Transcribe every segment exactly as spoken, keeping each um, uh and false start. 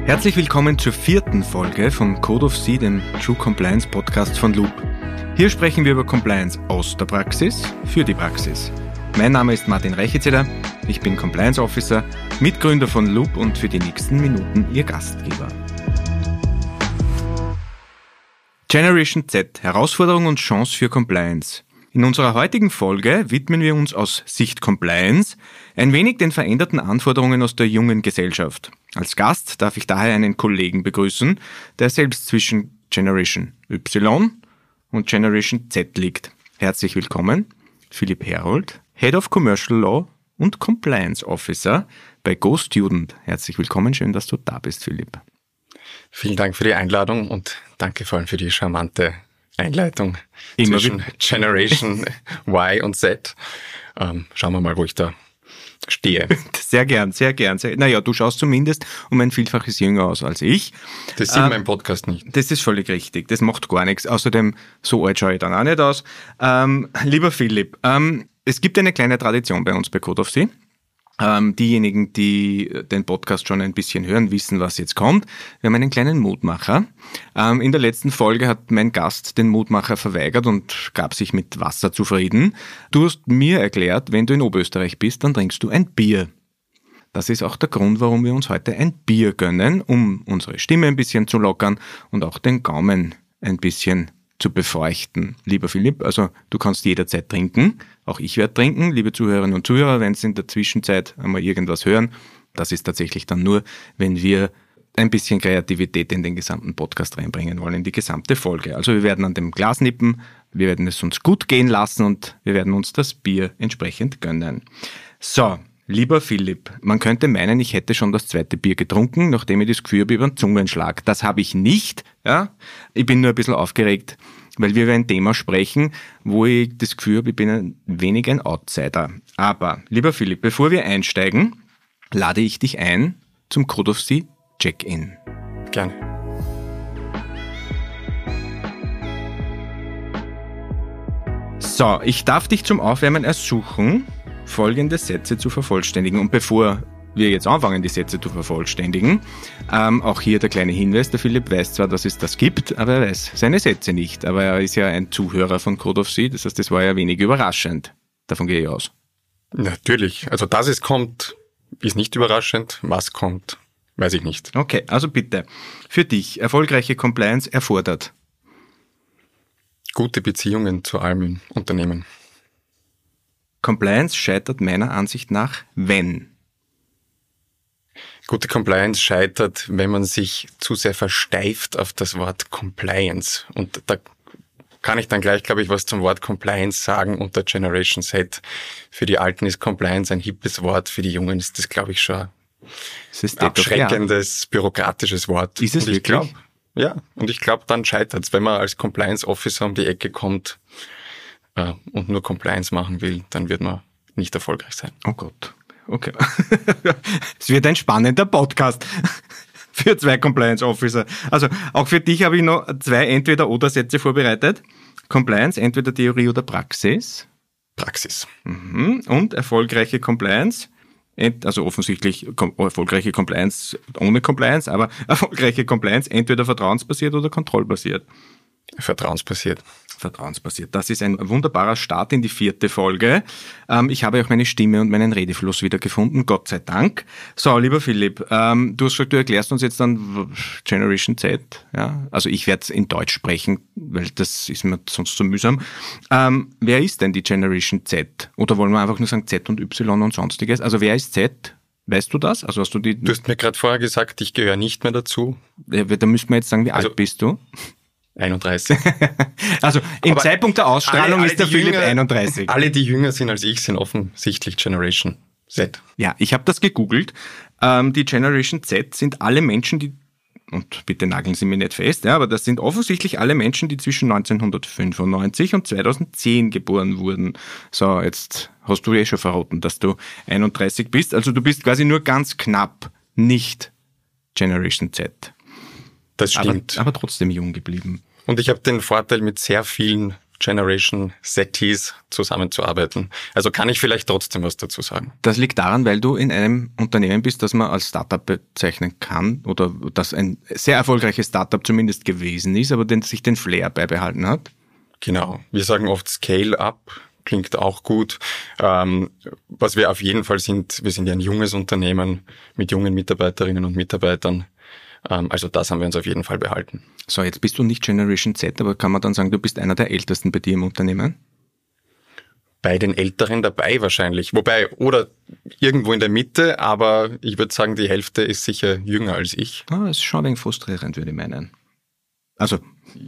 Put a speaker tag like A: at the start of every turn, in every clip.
A: Herzlich willkommen zur vierten Folge von Code of C, dem True Compliance Podcast von Loop. Hier sprechen wir über Compliance aus der Praxis für die Praxis. Mein Name ist Martin Reichezeder, ich bin Compliance Officer, Mitgründer von Loop und für die nächsten Minuten Ihr Gastgeber. Generation Z, Herausforderung und Chance für Compliance. In unserer heutigen Folge widmen wir uns aus Sicht Compliance ein wenig den veränderten Anforderungen aus der jungen Gesellschaft. Als Gast darf ich daher einen Kollegen begrüßen, der selbst zwischen Generation Y und Generation Z liegt. Herzlich willkommen, Philipp Herold, Head of Commercial Law und Compliance Officer bei GoStudent. Herzlich willkommen, schön, dass du da bist, Philipp.
B: Vielen Dank für die Einladung und danke vor allem für die charmante Einleitung
A: Immer
B: zwischen
A: wieder.
B: Generation Y und Z. Ähm, schauen wir mal, wo ich da stehe.
A: Sehr gern, sehr gern. Sehr, naja, du schaust zumindest um ein Vielfaches jünger aus als ich.
B: Das sieht
A: ähm,
B: mein Podcast nicht.
A: Das ist völlig richtig. Das macht gar nichts. Außerdem, so alt schaue ich dann auch nicht aus. Ähm, lieber Philipp, ähm, es gibt eine kleine Tradition bei uns bei Code of C. Ähm, diejenigen, die den Podcast schon ein bisschen hören, wissen, was jetzt kommt. Wir haben einen kleinen Mutmacher. Ähm, in der letzten Folge hat mein Gast den Mutmacher verweigert und gab sich mit Wasser zufrieden. Du hast mir erklärt, wenn du in Oberösterreich bist, dann trinkst du ein Bier. Das ist auch der Grund, warum wir uns heute ein Bier gönnen, um unsere Stimme ein bisschen zu lockern und auch den Gaumen ein bisschen zu befeuchten. Lieber Philipp, also du kannst jederzeit trinken. Auch ich werde trinken, liebe Zuhörerinnen und Zuhörer, wenn Sie in der Zwischenzeit einmal irgendwas hören. Das ist tatsächlich dann nur, wenn wir ein bisschen Kreativität in den gesamten Podcast reinbringen wollen, in die gesamte Folge. Also wir werden an dem Glas nippen, wir werden es uns gut gehen lassen und wir werden uns das Bier entsprechend gönnen. So, lieber Philipp, man könnte meinen, ich hätte schon das zweite Bier getrunken, nachdem ich das Gefühl habe über den Zungenschlag. Das habe ich nicht. Ja? Ich bin nur ein bisschen aufgeregt, weil wir über ein Thema sprechen, wo ich das Gefühl habe, ich bin ein wenig ein Outsider. Aber, lieber Philipp, bevor wir einsteigen, lade ich dich ein zum Code of C Check-in.
B: Gerne.
A: So, ich darf dich zum Aufwärmen ersuchen, folgende Sätze zu vervollständigen. Und bevor wir jetzt anfangen, die Sätze zu vervollständigen, ähm, auch hier der kleine Hinweis, der Philipp weiß zwar, dass es das gibt, aber er weiß seine Sätze nicht. Aber er ist ja ein Zuhörer von Code of C, das heißt, das war ja wenig überraschend. Davon gehe ich aus.
B: Natürlich. Also, dass es kommt, ist nicht überraschend. Was kommt, weiß ich nicht.
A: Okay, also bitte. Für dich, erfolgreiche Compliance erfordert
B: Gute Beziehungen zu allem im Unternehmen.
A: Compliance scheitert meiner Ansicht nach, wenn
B: Gute Compliance scheitert, wenn man sich zu sehr versteift auf das Wort Compliance. Und da kann ich dann gleich, glaube ich, was zum Wort Compliance sagen unter Generation Z. Für die Alten ist Compliance ein hippes Wort, für die Jungen ist das, glaube ich, schon ein abschreckendes, bürokratisches Wort.
A: Ist es
B: und ich
A: wirklich?
B: Glaub, ja, und ich glaube, dann scheitert es. Wenn man als Compliance Officer um die Ecke kommt äh, und nur Compliance machen will, dann wird man nicht erfolgreich sein.
A: Oh Gott. Okay. Es wird ein spannender Podcast für zwei Compliance Officer. Also auch für dich habe ich noch zwei Entweder-oder-Sätze vorbereitet. Compliance, entweder Theorie oder Praxis.
B: Praxis.
A: Mhm. Und erfolgreiche Compliance. Also offensichtlich erfolgreiche Compliance ohne Compliance, aber erfolgreiche Compliance entweder vertrauensbasiert oder kontrollbasiert.
B: Vertrauensbasiert.
A: Vertrauensbasiert. Das ist ein wunderbarer Start in die vierte Folge. Ähm, ich habe auch meine Stimme und meinen Redefluss wieder gefunden, Gott sei Dank. So, lieber Philipp, ähm, du hast gesagt, du erklärst uns jetzt dann Generation Z. Ja? Also ich werde in Deutsch sprechen, weil das ist mir sonst so mühsam. Ähm, wer ist denn die Generation Z? Oder wollen wir einfach nur sagen Z und Y und sonstiges? Also wer ist Z? Weißt du das? Also hast du die?
B: Du hast mir gerade vorher gesagt, ich gehöre nicht mehr dazu.
A: Ja, da müssten wir jetzt sagen, wie
B: also,
A: alt bist du?
B: einunddreißig.
A: Also im
B: Aber
A: Zeitpunkt der Ausstrahlung
B: alle, alle
A: ist der Philipp
B: Jünger,
A: einunddreißig.
B: Alle, die jünger sind als ich, sind offensichtlich Generation Z.
A: Ja, ich habe das gegoogelt. Ähm, die Generation Z sind alle Menschen, die, und bitte nageln Sie mich nicht fest, ja, aber das sind offensichtlich alle Menschen, die zwischen neunzehnhundertfünfundneunzig und zweitausendzehn geboren wurden. So, jetzt hast du eh schon verraten, dass du einunddreißig bist. Also du bist quasi nur ganz knapp nicht Generation Z.
B: Das stimmt.
A: Aber, aber trotzdem jung geblieben.
B: Und ich habe den Vorteil, mit sehr vielen Generation Zetis zusammenzuarbeiten. Also kann ich vielleicht trotzdem was dazu sagen.
A: Das liegt daran, weil du in einem Unternehmen bist, das man als Startup bezeichnen kann oder das ein sehr erfolgreiches Startup zumindest gewesen ist, aber den, sich den Flair beibehalten hat.
B: Genau. Wir sagen oft Scale-up. Klingt auch gut. Ähm, was wir auf jeden Fall sind, wir sind ja ein junges Unternehmen mit jungen Mitarbeiterinnen und Mitarbeitern. Ähm, also das haben wir uns auf jeden Fall behalten.
A: So, jetzt bist du nicht Generation Z, aber kann man dann sagen, du bist einer der Ältesten bei dir im Unternehmen?
B: Bei den Älteren dabei wahrscheinlich. Wobei, oder irgendwo in der Mitte, aber ich würde sagen, die Hälfte ist sicher jünger als ich.
A: Ah, das ist schon ein wenig frustrierend, würde ich meinen. Also.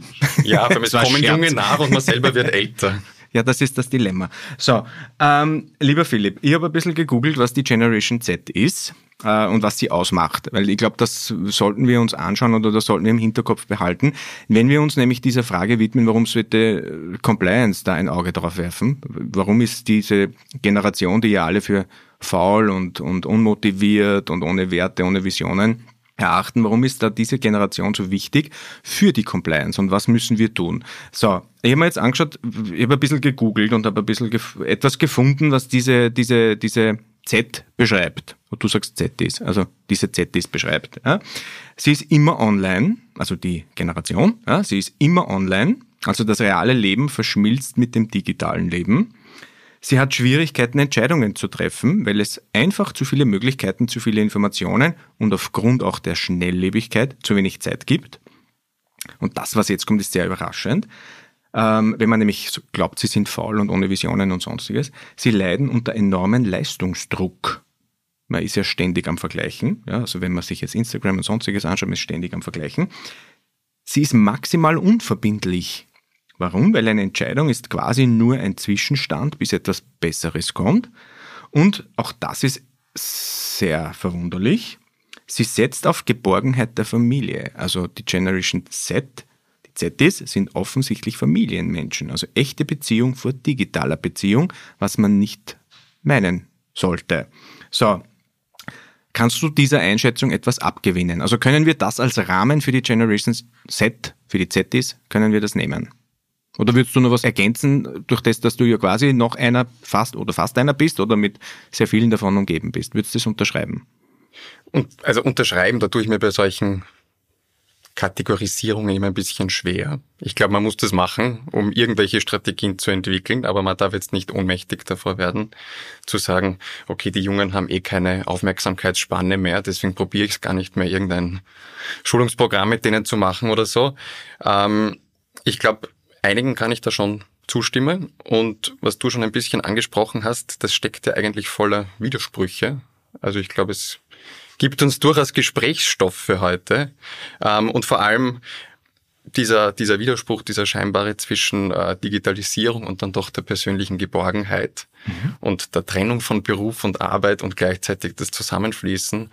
B: Ja, aber es kommen Junge nach und man selber wird älter.
A: Ja, das ist das Dilemma. So, ähm, lieber Philipp, ich habe ein bisschen gegoogelt, was die Generation Z ist äh, und was sie ausmacht, weil ich glaube, das sollten wir uns anschauen oder das sollten wir im Hinterkopf behalten. Wenn wir uns nämlich dieser Frage widmen, warum sollte Compliance da ein Auge drauf werfen? Warum ist diese Generation, die ja alle für faul und, und unmotiviert und ohne Werte, ohne Visionen erachten, warum ist da diese Generation so wichtig für die Compliance und was müssen wir tun? So, ich habe mir jetzt angeschaut, ich habe ein bisschen gegoogelt und habe ein bisschen gef- etwas gefunden, was diese, diese, diese Z beschreibt. Und du sagst Z ist, also diese Z ist beschreibt. Ja. Sie ist immer online, also die Generation, ja, sie ist immer online, also das reale Leben verschmilzt mit dem digitalen Leben. Sie hat Schwierigkeiten, Entscheidungen zu treffen, weil es einfach zu viele Möglichkeiten, zu viele Informationen und aufgrund auch der Schnelllebigkeit zu wenig Zeit gibt. Und das, was jetzt kommt, ist sehr überraschend. Ähm, wenn man nämlich glaubt, sie sind faul und ohne Visionen und sonstiges. Sie leiden unter enormen Leistungsdruck. Man ist ja ständig am Vergleichen. Ja, also wenn man sich jetzt Instagram und sonstiges anschaut, man ist ständig am Vergleichen. Sie ist maximal unverbindlich. Warum? Weil eine Entscheidung ist quasi nur ein Zwischenstand, bis etwas Besseres kommt. Und auch das ist sehr verwunderlich. Sie setzt auf Geborgenheit der Familie. Also die Generation Z, die Zs sind offensichtlich Familienmenschen. Also echte Beziehung vor digitaler Beziehung, was man nicht meinen sollte. So, kannst du dieser Einschätzung etwas abgewinnen? Also können wir das als Rahmen für die Generation Z, für die Zs, können wir das nehmen? Oder würdest du noch was ergänzen, durch das, dass du ja quasi noch einer fast oder fast einer bist oder mit sehr vielen davon umgeben bist? Würdest du das unterschreiben?
B: Und also unterschreiben, da tue ich mir bei solchen Kategorisierungen immer ein bisschen schwer. Ich glaube, man muss das machen, um irgendwelche Strategien zu entwickeln, aber man darf jetzt nicht ohnmächtig davor werden, zu sagen, okay, die Jungen haben eh keine Aufmerksamkeitsspanne mehr, deswegen probiere ich es gar nicht mehr, irgendein Schulungsprogramm mit denen zu machen oder so. Ähm, ich glaube, einigen kann ich da schon zustimmen. Und was du schon ein bisschen angesprochen hast, das steckt ja eigentlich voller Widersprüche. Also ich glaube, es gibt uns durchaus Gesprächsstoff für heute. Und vor allem dieser, dieser Widerspruch, dieser scheinbare zwischen Digitalisierung und dann doch der persönlichen Geborgenheit mhm. und der Trennung von Beruf und Arbeit und gleichzeitig das Zusammenfließen.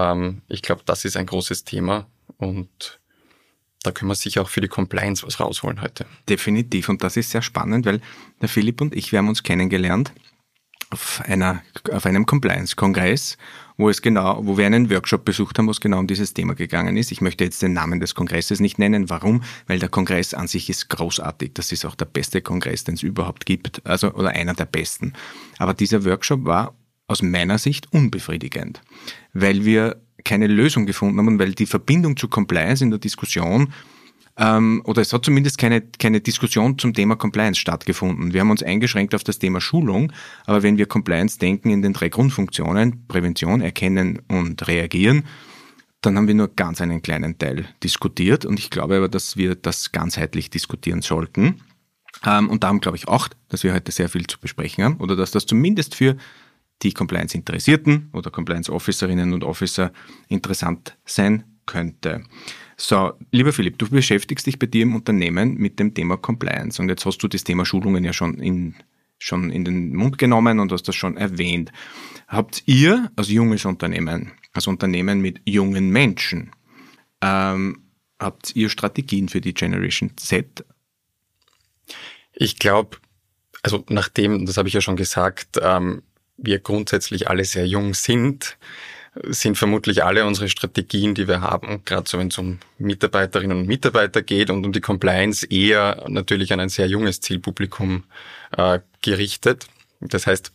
B: Ich glaube, das ist ein großes Thema und da können wir sicher auch für die Compliance was rausholen heute.
A: Definitiv. Und das ist sehr spannend, weil der Philipp und ich, wir haben uns kennengelernt auf einer, auf einem Compliance-Kongress, wo es genau, wo wir einen Workshop besucht haben, wo es genau um dieses Thema gegangen ist. Ich möchte jetzt den Namen des Kongresses nicht nennen. Warum? Weil der Kongress an sich ist großartig. Das ist auch der beste Kongress, den es überhaupt gibt. Also, oder einer der besten. Aber dieser Workshop war aus meiner Sicht unbefriedigend, weil wir keine Lösung gefunden haben und weil die Verbindung zu Compliance in der Diskussion ähm, oder es hat zumindest keine, keine Diskussion zum Thema Compliance stattgefunden. Wir haben uns eingeschränkt auf das Thema Schulung, aber wenn wir Compliance denken in den drei Grundfunktionen, Prävention, Erkennen und Reagieren, dann haben wir nur ganz einen kleinen Teil diskutiert und ich glaube aber, dass wir das ganzheitlich diskutieren sollten. Ähm, und darum glaube ich auch, dass wir heute sehr viel zu besprechen haben oder dass das zumindest für die Compliance-Interessierten oder Compliance-Officerinnen und Officer interessant sein könnte. So, lieber Philipp, du beschäftigst dich bei dir im Unternehmen mit dem Thema Compliance und jetzt hast du das Thema Schulungen ja schon in, schon in den Mund genommen und hast das schon erwähnt. Habt ihr als junges Unternehmen, als Unternehmen mit jungen Menschen, ähm, habt ihr Strategien für die Generation Z?
B: Ich glaube, also nachdem, das habe ich ja schon gesagt, ähm, wir grundsätzlich alle sehr jung sind, sind vermutlich alle unsere Strategien, die wir haben, gerade so wenn es um Mitarbeiterinnen und Mitarbeiter geht und um die Compliance, eher natürlich an ein sehr junges Zielpublikum äh, gerichtet. Das heißt,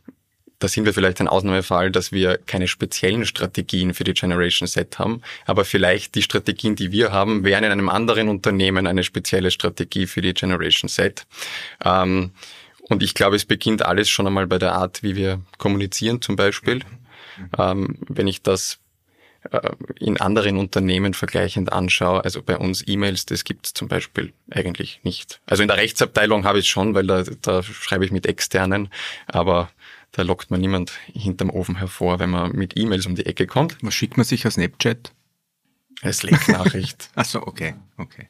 B: da sind wir vielleicht ein Ausnahmefall, dass wir keine speziellen Strategien für die Generation Z haben, aber vielleicht die Strategien, die wir haben, wären in einem anderen Unternehmen eine spezielle Strategie für die Generation Z. Ähm, und ich glaube, es beginnt alles schon einmal bei der Art, wie wir kommunizieren zum Beispiel. Ähm, wenn ich das äh, in anderen Unternehmen vergleichend anschaue, also bei uns E-Mails, das gibt es zum Beispiel eigentlich nicht. Also in der Rechtsabteilung habe ich es schon, weil da, da schreibe ich mit Externen, aber da lockt man niemand hinterm Ofen hervor, wenn man mit E-Mails um die Ecke kommt.
A: Was schickt man sich als Snapchat?
B: Als Slack-Nachricht.
A: Ach so, okay, okay.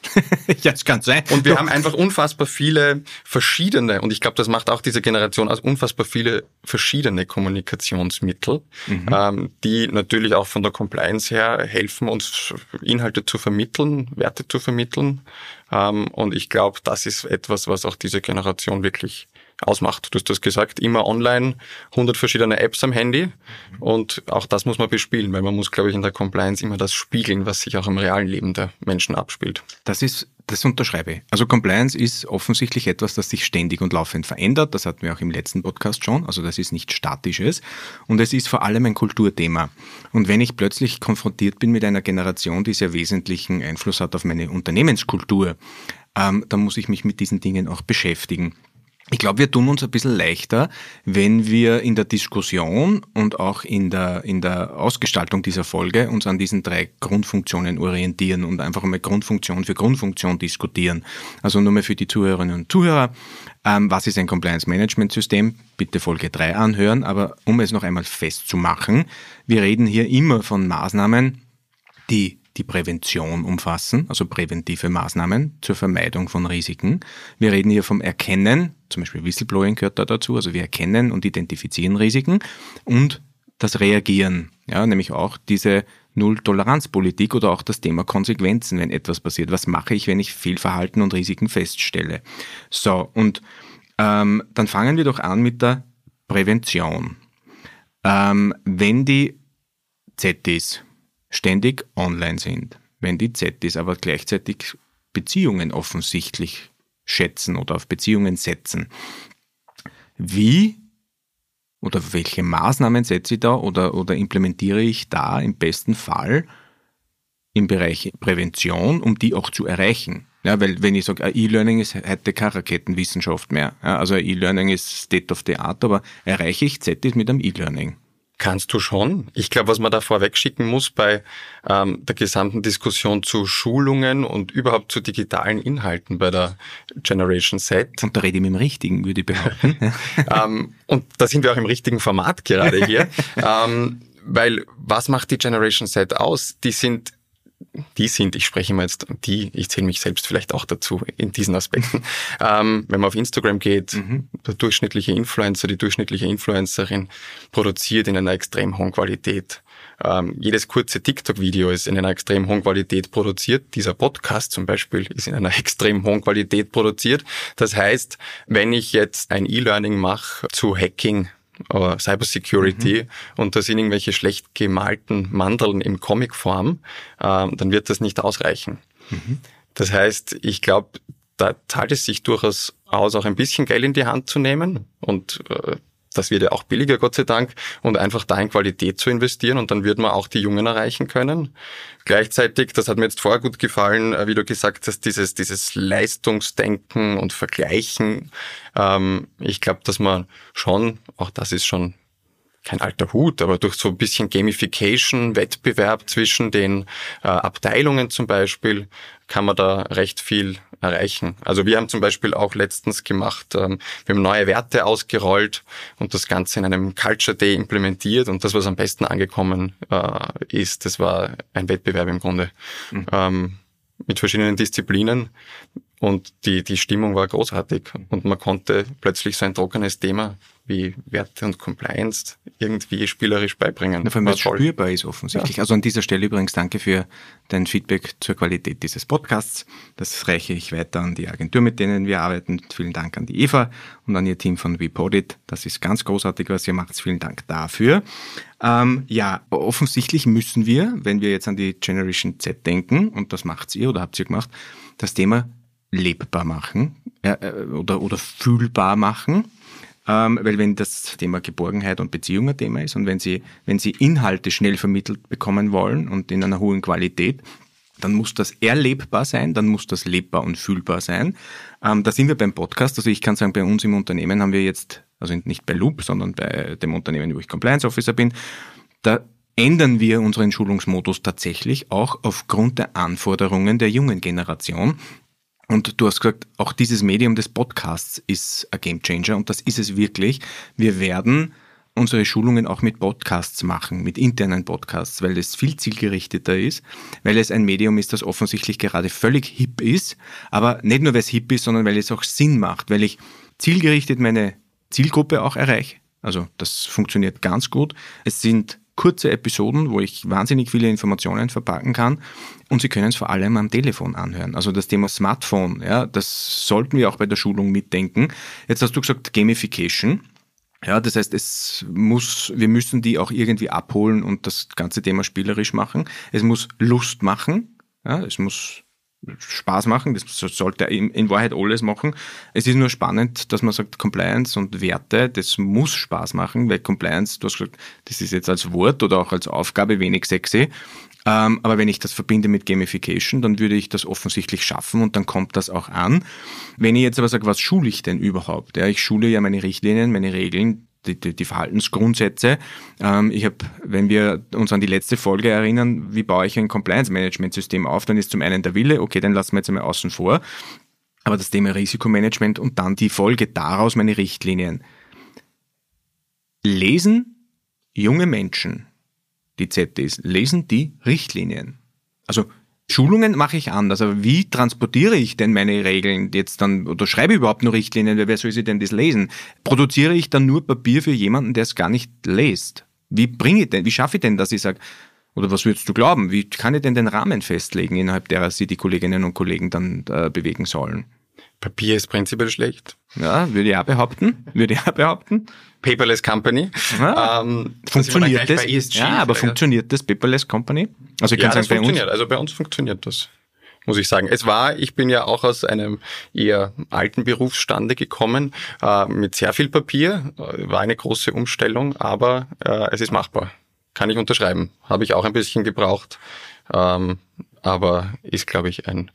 A: Ja, das kann sein.
B: Und wir
A: Doch.
B: haben einfach unfassbar viele verschiedene, und ich glaube, das macht auch diese Generation aus, unfassbar viele verschiedene Kommunikationsmittel, mhm. ähm, die natürlich auch von der Compliance her helfen, uns Inhalte zu vermitteln, Werte zu vermitteln. Ähm, und ich glaube, das ist etwas, was auch diese Generation wirklich ausmacht. Du hast das gesagt, immer online, hundert verschiedene Apps am Handy und auch das muss man bespielen, weil man muss, glaube ich, in der Compliance immer das spiegeln, was sich auch im realen Leben der Menschen abspielt.
A: Das ist, das unterschreibe ich. Also Compliance ist offensichtlich etwas, das sich ständig und laufend verändert. Das hatten wir auch im letzten Podcast schon. Also das ist nichts Statisches und es ist vor allem ein Kulturthema. Und wenn ich plötzlich konfrontiert bin mit einer Generation, die sehr wesentlichen Einfluss hat auf meine Unternehmenskultur, ähm, dann muss ich mich mit diesen Dingen auch beschäftigen. Ich glaube, wir tun uns ein bisschen leichter, wenn wir in der Diskussion und auch in der, in der Ausgestaltung dieser Folge uns an diesen drei Grundfunktionen orientieren und einfach einmal Grundfunktion für Grundfunktion diskutieren. Also nur mal für die Zuhörerinnen und Zuhörer, ähm, was ist ein Compliance-Management-System? Bitte Folge drei anhören, aber um es noch einmal festzumachen, wir reden hier immer von Maßnahmen, die die Prävention umfassen, also präventive Maßnahmen zur Vermeidung von Risiken. Wir reden hier vom Erkennen, zum Beispiel Whistleblowing gehört da dazu, also wir erkennen und identifizieren Risiken und das Reagieren, ja, nämlich auch diese Null-Toleranz-Politik oder auch das Thema Konsequenzen, wenn etwas passiert. Was mache ich, wenn ich Fehlverhalten und Risiken feststelle? So, und ähm, dann fangen wir doch an mit der Prävention. Ähm, wenn die Z Is ständig online sind, wenn die Z Is aber gleichzeitig Beziehungen offensichtlich schätzen oder auf Beziehungen setzen, wie oder welche Maßnahmen setze ich da oder, oder implementiere ich da im besten Fall im Bereich Prävention, um die auch zu erreichen? Ja, weil wenn ich sage, E-Learning ist heute keine Raketenwissenschaft mehr, ja, also E-Learning ist State of the Art, aber erreiche ich Z Is mit einem E-Learning?
B: Kannst du schon. Ich glaube, was man da vorweg schicken muss bei ähm, der gesamten Diskussion zu Schulungen und überhaupt zu digitalen Inhalten bei der Generation Z.
A: Und da rede ich mit dem Richtigen, würde ich behaupten.
B: ähm, und da sind wir auch im richtigen Format gerade hier. ähm, weil was macht die Generation Z aus? Die sind Die sind, ich spreche immer jetzt die, ich zähle mich selbst vielleicht auch dazu in diesen Aspekten. ähm, wenn man auf Instagram geht, mhm. der durchschnittliche Influencer, die durchschnittliche Influencerin produziert in einer extrem hohen Qualität. Ähm, jedes kurze TikTok-Video ist in einer extrem hohen Qualität produziert. Dieser Podcast zum Beispiel ist in einer extrem hohen Qualität produziert. Das heißt, wenn ich jetzt ein E-Learning mache zu Hacking, oder Cybersecurity, mhm. und da sind irgendwelche schlecht gemalten Mandeln in Comicform, äh, dann wird das nicht ausreichen. Mhm. Das heißt, ich glaube, da zahlt es sich durchaus aus, auch ein bisschen Geld in die Hand zu nehmen und äh, das wird ja auch billiger, Gott sei Dank, und einfach da in Qualität zu investieren und dann wird man auch die Jungen erreichen können. Gleichzeitig, das hat mir jetzt vorher gut gefallen, wie du gesagt hast, dieses dieses Leistungsdenken und Vergleichen. Ähm, ich glaube, dass man schon, auch das ist schon kein alter Hut, aber durch so ein bisschen Gamification, Wettbewerb zwischen den äh, Abteilungen zum Beispiel, kann man da recht viel erreichen. Also wir haben zum Beispiel auch letztens gemacht, ähm, wir haben neue Werte ausgerollt und das Ganze in einem Culture Day implementiert und das, was am besten angekommen äh, ist, das war ein Wettbewerb im Grunde mhm. ähm, mit verschiedenen Disziplinen und die die Stimmung war großartig und man konnte plötzlich so ein trockenes Thema wie Werte und Compliance irgendwie spielerisch beibringen.
A: Na, vor allem, weil es spürbar ist offensichtlich. Ja. Also an dieser Stelle übrigens danke für dein Feedback zur Qualität dieses Podcasts. Das reiche ich weiter an die Agentur, mit denen wir arbeiten. Vielen Dank an die Eva und an ihr Team von WePodit. Das ist ganz großartig, was ihr macht. Vielen Dank dafür. Ähm, ja, offensichtlich müssen wir, wenn wir jetzt an die Generation Z denken, und das macht ihr oder habt ihr gemacht, das Thema lebbar machen äh, oder, oder fühlbar machen. Ähm, weil wenn das Thema Geborgenheit und Beziehung ein Thema ist und wenn Sie, wenn Sie Inhalte schnell vermittelt bekommen wollen und in einer hohen Qualität, dann muss das erlebbar sein, dann muss das lebbar und fühlbar sein. Ähm, da sind wir beim Podcast. Also ich kann sagen, bei uns im Unternehmen haben wir jetzt, also nicht bei Loop, sondern bei dem Unternehmen, wo ich Compliance Officer bin, da ändern wir unseren Schulungsmodus tatsächlich auch aufgrund der Anforderungen der jungen Generation. Und du hast gesagt, auch dieses Medium des Podcasts ist ein Gamechanger und das ist es wirklich. Wir werden unsere Schulungen auch mit Podcasts machen, mit internen Podcasts, weil es viel zielgerichteter ist, weil es ein Medium ist, das offensichtlich gerade völlig hip ist, aber nicht nur, weil es hip ist, sondern weil es auch Sinn macht, weil ich zielgerichtet meine Zielgruppe auch erreiche. Also das funktioniert ganz gut. Es sind kurze Episoden, wo ich wahnsinnig viele Informationen verpacken kann und Sie können es vor allem am Telefon anhören. Also das Thema Smartphone, ja, das sollten wir auch bei der Schulung mitdenken. Jetzt hast du gesagt Gamification. Ja, das heißt, es muss, wir müssen die auch irgendwie abholen und das ganze Thema spielerisch machen. Es muss Lust machen, ja, es muss Spaß machen, das sollte in Wahrheit alles machen. Es ist nur spannend, dass man sagt, Compliance und Werte, das muss Spaß machen, weil Compliance, du hast gesagt, das ist jetzt als Wort oder auch als Aufgabe wenig sexy. Ähm, aber wenn ich das verbinde mit Gamification, dann würde ich das offensichtlich schaffen und dann kommt das auch an. Wenn ich jetzt aber sage, was schule ich denn überhaupt? Ja, ich schule ja meine Richtlinien, meine Regeln, die, die, die Verhaltensgrundsätze. Ähm, ich habe, wenn wir uns an die letzte Folge erinnern, wie baue ich ein Compliance-Management-System auf, dann ist zum einen der Wille, okay, den lassen wir jetzt einmal außen vor, aber das Thema Risikomanagement und dann die Folge daraus meine Richtlinien. Lesen junge Menschen, die Z Ds, lesen die Richtlinien. Also Schulungen mache ich anders, aber wie transportiere ich denn meine Regeln jetzt dann, oder schreibe ich überhaupt nur Richtlinien, wer soll sie denn das lesen? Produziere ich dann nur Papier für jemanden, der es gar nicht liest? Wie bringe ich denn, wie schaffe ich denn, dass ich sage, oder was würdest du glauben, wie kann ich denn den Rahmen festlegen, innerhalb derer sie die Kolleginnen und Kollegen dann äh, bewegen sollen?
B: Papier ist prinzipiell schlecht.
A: Ja, würde ich auch behaupten. Würde ich auch behaupten.
B: Paperless Company.
A: Ja, ähm, funktioniert das? E S G, ja, aber funktioniert das Paperless Company? Also ich
B: ja,
A: kann
B: das
A: sagen,
B: funktioniert.
A: bei uns.
B: Also bei uns funktioniert das, muss ich sagen. Es war, ich bin ja auch aus einem eher alten Berufsstande gekommen, äh, mit sehr viel Papier. War eine große Umstellung, aber äh, es ist machbar. Kann ich unterschreiben. Habe ich auch ein bisschen gebraucht, ähm, aber ist, glaube ich, ein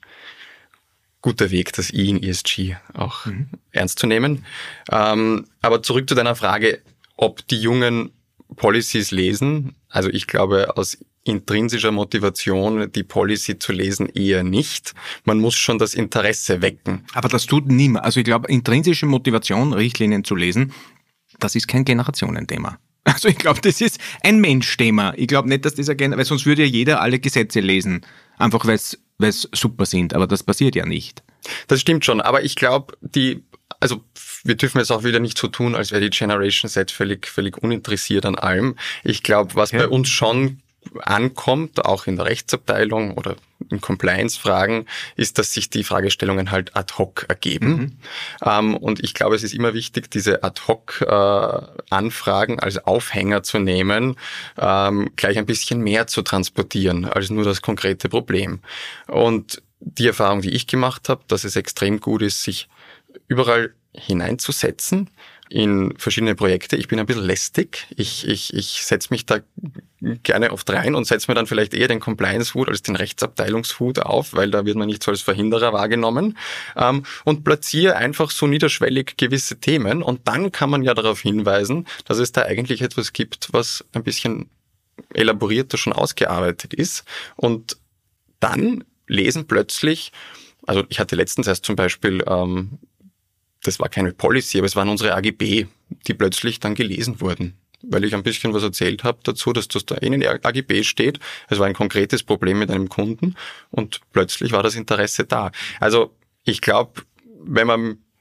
B: guter Weg, das I in E S G auch mhm. ernst zu nehmen. Ähm, aber zurück zu deiner Frage, ob die Jungen Policies lesen. Also ich glaube, aus intrinsischer Motivation, die Policy zu lesen, eher nicht. Man muss schon das Interesse wecken.
A: Aber das tut niemand. Also ich glaube, intrinsische Motivation, Richtlinien zu lesen, das ist kein Generationenthema. Also ich glaube, das ist ein Menschthema. Ich glaube nicht, dass das ein Gen- weil sonst würde ja jeder alle Gesetze lesen. Einfach weil es weil es super sind, aber das passiert ja nicht.
B: Das stimmt schon, aber ich glaube, die, also wir dürfen jetzt auch wieder nicht so tun, als wäre die Generation Z völlig, völlig uninteressiert an allem. Ich glaube, was okay. bei uns schon ankommt, auch in der Rechtsabteilung oder in Compliance-Fragen, ist, dass sich die Fragestellungen halt ad hoc ergeben. Mhm. Ähm, und ich glaube, es ist immer wichtig, diese ad hoc äh, Anfragen als Aufhänger zu nehmen, ähm, gleich ein bisschen mehr zu transportieren als nur das konkrete Problem. Und die Erfahrung, die ich gemacht habe, dass es extrem gut ist, sich überall hineinzusetzen in verschiedene Projekte. Ich bin ein bisschen lästig. Ich, ich, ich setze mich da gerne oft rein und setze mir dann vielleicht eher den Compliance-Hut als den Rechtsabteilungshut auf, weil da wird man nicht so als Verhinderer wahrgenommen, ähm, und platziere einfach so niederschwellig gewisse Themen und dann kann man ja darauf hinweisen, dass es da eigentlich etwas gibt, was ein bisschen elaborierter schon ausgearbeitet ist und dann lesen plötzlich, also ich hatte letztens erst zum Beispiel ähm, das war keine Policy, aber es waren unsere A G B, die plötzlich dann gelesen wurden, weil ich ein bisschen was erzählt habe dazu, dass das da in den A G B steht. Es war ein konkretes Problem mit einem Kunden und plötzlich war das Interesse da. Also ich glaube, wenn man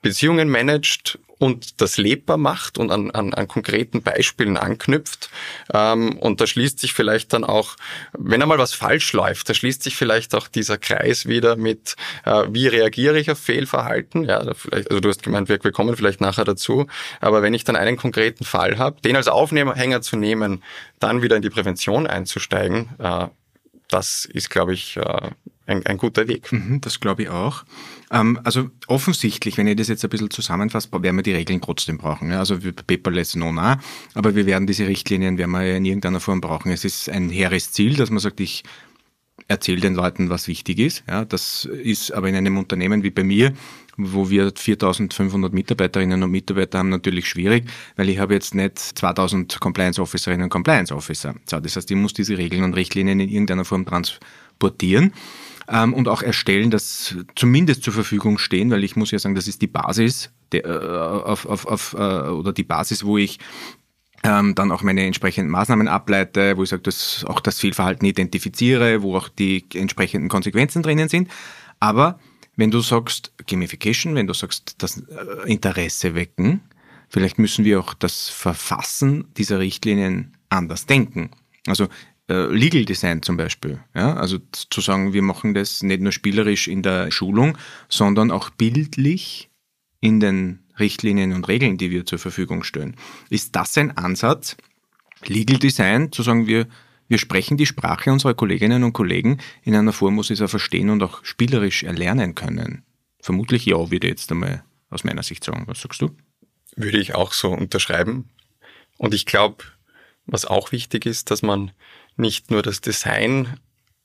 B: Beziehungen managt und das lebbar macht und an, an, an konkreten Beispielen anknüpft. Ähm, und da schließt sich vielleicht dann auch, wenn einmal was falsch läuft, da schließt sich vielleicht auch dieser Kreis wieder mit, äh, wie reagiere ich auf Fehlverhalten? Ja, vielleicht, also du hast gemeint, wir, wir kommen vielleicht nachher dazu. Aber wenn ich dann einen konkreten Fall habe, den als Aufhänger zu nehmen, dann wieder in die Prävention einzusteigen, äh, das ist, glaube ich, äh, ein, ein guter Weg.
A: Mhm, das glaube ich auch. Ähm, also offensichtlich, wenn ich das jetzt ein bisschen zusammenfasse, werden wir die Regeln trotzdem brauchen. Ja? Also paperless no nah, aber wir werden diese Richtlinien werden wir ja in irgendeiner Form brauchen. Es ist ein hehres Ziel, dass man sagt, ich erzähle den Leuten, was wichtig ist. Ja? Das ist aber in einem Unternehmen wie bei mir, wo wir viertausendfünfhundert Mitarbeiterinnen und Mitarbeiter haben, natürlich schwierig, weil ich habe jetzt nicht zweitausend Compliance Officerinnen und Compliance Officer. So, das heißt, ich muss diese Regeln und Richtlinien in irgendeiner Form transportieren ähm, und auch erstellen, dass zumindest zur Verfügung stehen, weil ich muss ja sagen, das ist die Basis der, äh, auf, auf, auf, äh, oder die Basis, wo ich ähm, dann auch meine entsprechenden Maßnahmen ableite, wo ich sage, dass auch das Fehlverhalten identifiziere, wo auch die entsprechenden Konsequenzen drinnen sind. Aber wenn du sagst Gamification, wenn du sagst das Interesse wecken, vielleicht müssen wir auch das Verfassen dieser Richtlinien anders denken. Also äh, Legal Design zum Beispiel. Ja? Also zu sagen, wir machen das nicht nur spielerisch in der Schulung, sondern auch bildlich in den Richtlinien und Regeln, die wir zur Verfügung stellen. Ist das ein Ansatz, Legal Design, zu sagen, wir Wir sprechen die Sprache unserer Kolleginnen und Kollegen in einer Form, wo sie es auch verstehen und auch spielerisch erlernen können? Vermutlich ja, würde ich jetzt einmal aus meiner Sicht sagen. Was sagst du?
B: Würde ich auch so unterschreiben. Und ich glaube, was auch wichtig ist, dass man nicht nur das Design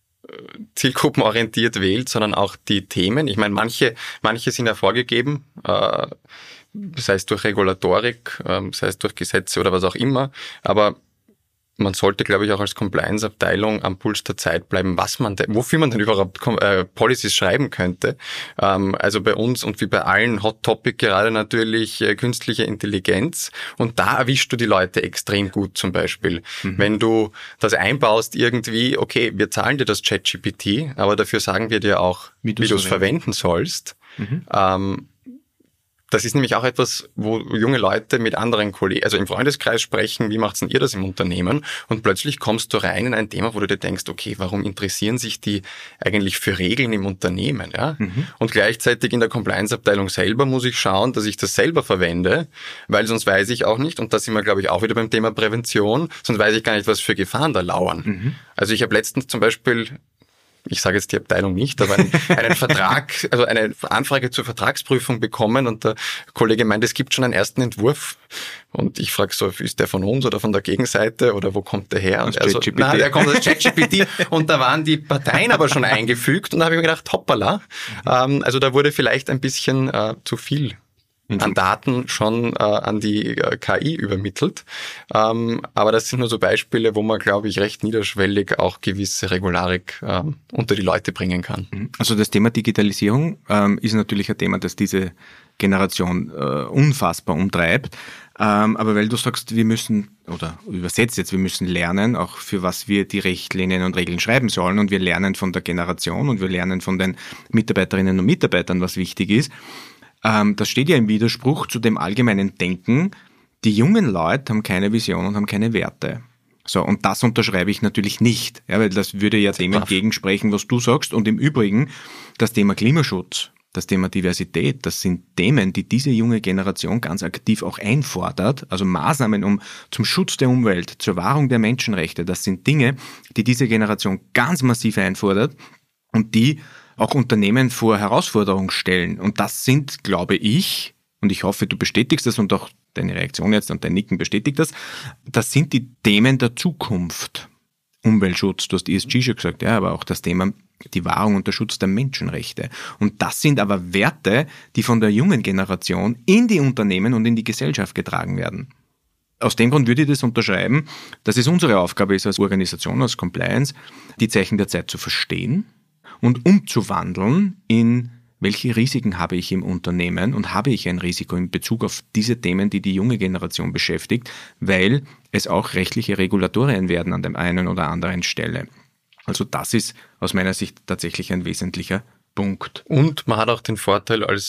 B: zielgruppenorientiert wählt, sondern auch die Themen. Ich meine, manche, manche sind ja vorgegeben, äh, sei es durch Regulatorik, äh, sei es durch Gesetze oder was auch immer, aber man sollte, glaube ich, auch als Compliance-Abteilung am Puls der Zeit bleiben, was man denn, wofür man denn überhaupt äh, Policies schreiben könnte. Ähm, also bei uns und wie bei allen Hot Topic gerade natürlich äh, künstliche Intelligenz. Und da erwischst du die Leute extrem gut zum Beispiel. Mhm. Wenn du das einbaust irgendwie, okay, wir zahlen dir das ChatGPT, aber dafür sagen wir dir auch, wie du es verwenden sollst. Mhm. Ähm, Das ist nämlich auch etwas, wo junge Leute mit anderen Kollegen, also im Freundeskreis sprechen, wie macht's denn ihr das im Unternehmen? Und plötzlich kommst du rein in ein Thema, wo du dir denkst, okay, warum interessieren sich die eigentlich für Regeln im Unternehmen? Ja? Mhm. Und gleichzeitig in der Compliance-Abteilung selber muss ich schauen, dass ich das selber verwende, weil sonst weiß ich auch nicht, und da sind wir, glaube ich, auch wieder beim Thema Prävention, sonst weiß ich gar nicht, was für Gefahren da lauern. Mhm. Also ich habe letztens zum Beispiel, ich sage jetzt die Abteilung nicht, aber einen, einen Vertrag, also eine Anfrage zur Vertragsprüfung bekommen und der Kollege meint, es gibt schon einen ersten Entwurf. Und ich frage so, ist der von uns oder von der Gegenseite oder wo kommt der her? Und er so, nein, der kommt aus ChatGPT. Und da waren die Parteien aber schon eingefügt und da habe ich mir gedacht, hoppala. Ähm, also da wurde vielleicht ein bisschen äh, zu viel an Daten schon äh, an die äh, K I übermittelt. Ähm, aber das sind nur so Beispiele, wo man, glaube ich, recht niederschwellig auch gewisse Regularik äh, unter die Leute bringen kann.
A: Also das Thema Digitalisierung ähm, ist natürlich ein Thema, das diese Generation äh, unfassbar umtreibt. Ähm, aber weil du sagst, wir müssen, oder übersetzt jetzt, wir müssen lernen, auch für was wir die Richtlinien und Regeln schreiben sollen. Und wir lernen von der Generation und wir lernen von den Mitarbeiterinnen und Mitarbeitern, was wichtig ist. Das steht ja im Widerspruch zu dem allgemeinen Denken, die jungen Leute haben keine Vision und haben keine Werte. So, und das unterschreibe ich natürlich nicht, ja, weil das würde ja dem entgegensprechen, was du sagst. Und im Übrigen, das Thema Klimaschutz, das Thema Diversität, das sind Themen, die diese junge Generation ganz aktiv auch einfordert. Also Maßnahmen um, zum Schutz der Umwelt, zur Wahrung der Menschenrechte, das sind Dinge, die diese Generation ganz massiv einfordert und die auch Unternehmen vor Herausforderungen stellen. Und das sind, glaube ich, und ich hoffe, du bestätigst das und auch deine Reaktion jetzt und dein Nicken bestätigt das, das sind die Themen der Zukunft. Umweltschutz, du hast E S G schon gesagt, ja, aber auch das Thema die Wahrung und der Schutz der Menschenrechte. Und das sind aber Werte, die von der jungen Generation in die Unternehmen und in die Gesellschaft getragen werden. Aus dem Grund würde ich das unterschreiben, dass es unsere Aufgabe ist als Organisation, als Compliance, die Zeichen der Zeit zu verstehen und umzuwandeln in, welche Risiken habe ich im Unternehmen und habe ich ein Risiko in Bezug auf diese Themen, die die junge Generation beschäftigt, weil es auch rechtliche Regulatorien werden an der einen oder anderen Stelle. Also das ist aus meiner Sicht tatsächlich ein wesentlicher Punkt.
B: Und man hat auch den Vorteil als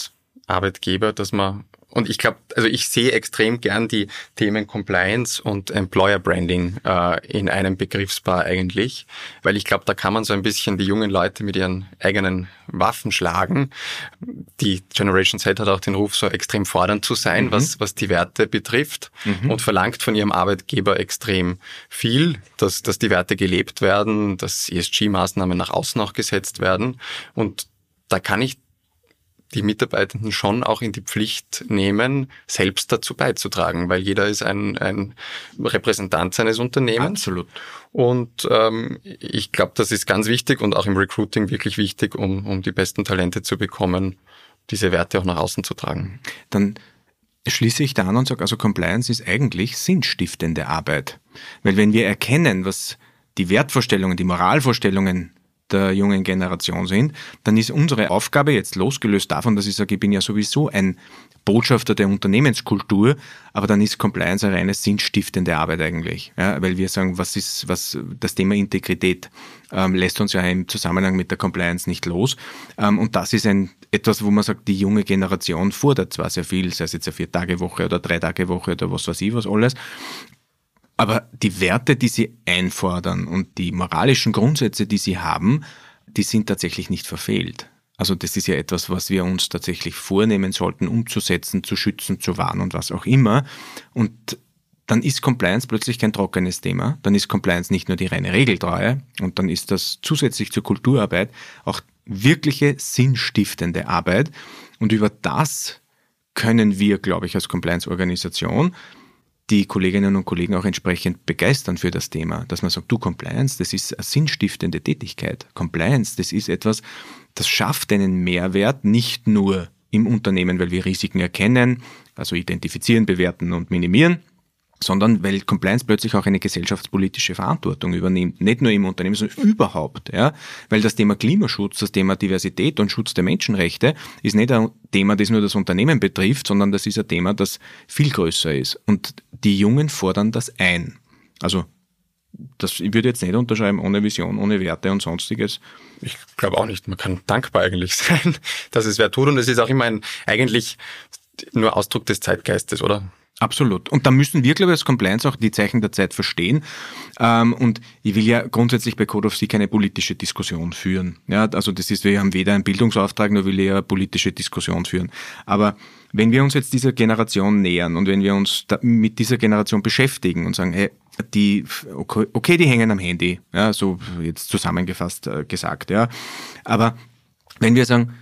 B: Arbeitgeber, dass man, und ich glaube, also ich sehe extrem gern die Themen Compliance und Employer Branding äh, in einem Begriffspaar eigentlich, weil ich glaube, da kann man so ein bisschen die jungen Leute mit ihren eigenen Waffen schlagen. Die Generation Z hat auch den Ruf, so extrem fordernd zu sein, mhm. was was die Werte betrifft mhm. und verlangt von ihrem Arbeitgeber extrem viel, dass dass die Werte gelebt werden, dass E S G-Maßnahmen nach außen auch gesetzt werden. Und da kann ich die Mitarbeitenden schon auch in die Pflicht nehmen, selbst dazu beizutragen, weil jeder ist ein, ein Repräsentant seines Unternehmens.
A: Absolut.
B: Und ähm, ich glaube, das ist ganz wichtig und auch im Recruiting wirklich wichtig, um, um die besten Talente zu bekommen, diese Werte auch nach außen zu tragen.
A: Dann schließe ich da an und sage, also Compliance ist eigentlich sinnstiftende Arbeit. Weil wenn wir erkennen, was die Wertvorstellungen, die Moralvorstellungen der jungen Generation sind, dann ist unsere Aufgabe jetzt losgelöst davon, dass ich sage, ich bin ja sowieso ein Botschafter der Unternehmenskultur, aber dann ist Compliance eine reine sinnstiftende Arbeit eigentlich. Ja, weil wir sagen, was ist, was, das Thema Integrität ähm, lässt uns ja im Zusammenhang mit der Compliance nicht los. Ähm, und das ist ein, etwas, wo man sagt, die junge Generation fordert zwar sehr viel, sei es jetzt eine Vier-Tage-Woche oder Drei-Tage-Woche oder was weiß ich was alles, aber die Werte, die sie einfordern und die moralischen Grundsätze, die sie haben, die sind tatsächlich nicht verfehlt. Also das ist ja etwas, was wir uns tatsächlich vornehmen sollten, umzusetzen, zu schützen, zu wahren und was auch immer. Und dann ist Compliance plötzlich kein trockenes Thema. Dann ist Compliance nicht nur die reine Regeltreue und dann ist das zusätzlich zur Kulturarbeit auch wirkliche sinnstiftende Arbeit. Und über das können wir, glaube ich, als Compliance-Organisation die Kolleginnen und Kollegen auch entsprechend begeistern für das Thema, dass man sagt, du, Compliance, das ist eine sinnstiftende Tätigkeit. Compliance, das ist etwas, das schafft einen Mehrwert, nicht nur im Unternehmen, weil wir Risiken erkennen, also identifizieren, bewerten und minimieren, sondern weil Compliance plötzlich auch eine gesellschaftspolitische Verantwortung übernimmt. Nicht nur im Unternehmen, sondern überhaupt. Ja? Weil das Thema Klimaschutz, das Thema Diversität und Schutz der Menschenrechte ist nicht ein Thema, das nur das Unternehmen betrifft, sondern das ist ein Thema, das viel größer ist. Und die Jungen fordern das ein. Also das, ich würde jetzt nicht unterschreiben, ohne Vision, ohne Werte und Sonstiges.
B: Ich glaube auch nicht. Man kann dankbar eigentlich sein, dass es wer tut. Und es ist auch immer ein eigentlich nur Ausdruck des Zeitgeistes, oder?
A: Absolut. Und da müssen wir, glaube ich, als Compliance auch die Zeichen der Zeit verstehen. Und ich will ja grundsätzlich bei Code of Sea keine politische Diskussion führen. Ja, also das ist, wir haben weder einen Bildungsauftrag, noch will ich eine politische Diskussion führen. Aber wenn wir uns jetzt dieser Generation nähern und wenn wir uns mit dieser Generation beschäftigen und sagen, hey, die, okay, okay, die hängen am Handy, ja, so jetzt zusammengefasst äh, gesagt, ja. Aber wenn wir sagen,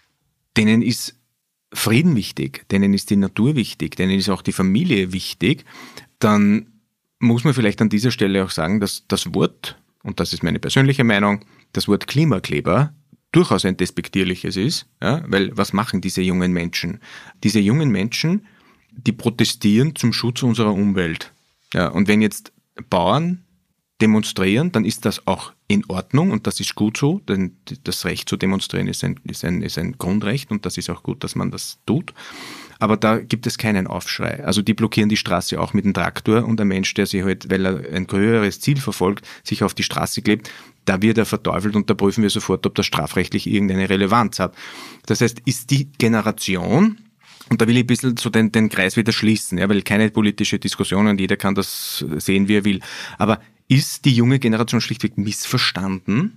A: denen ist Frieden wichtig, denen ist die Natur wichtig, denen ist auch die Familie wichtig, dann muss man vielleicht an dieser Stelle auch sagen, dass das Wort, und das ist meine persönliche Meinung, das Wort Klimakleber durchaus ein despektierliches ist, ja, weil was machen diese jungen Menschen? Diese jungen Menschen, die protestieren zum Schutz unserer Umwelt. Ja, und wenn jetzt Bauern demonstrieren, dann ist das auch in Ordnung und das ist gut so, denn das Recht zu demonstrieren ist ein, ist ein, ist ein Grundrecht und das ist auch gut, dass man das tut. Aber da gibt es keinen Aufschrei. Also die blockieren die Straße auch mit dem Traktor und ein Mensch, der sich halt, weil er ein höheres Ziel verfolgt, sich auf die Straße klebt, da wird er verteufelt und da prüfen wir sofort, ob das strafrechtlich irgendeine Relevanz hat. Das heißt, ist die Generation, und da will ich ein bisschen so den, den Kreis wieder schließen, ja, weil keine politische Diskussion und jeder kann das sehen, wie er will. Aber ist die junge Generation schlichtweg missverstanden?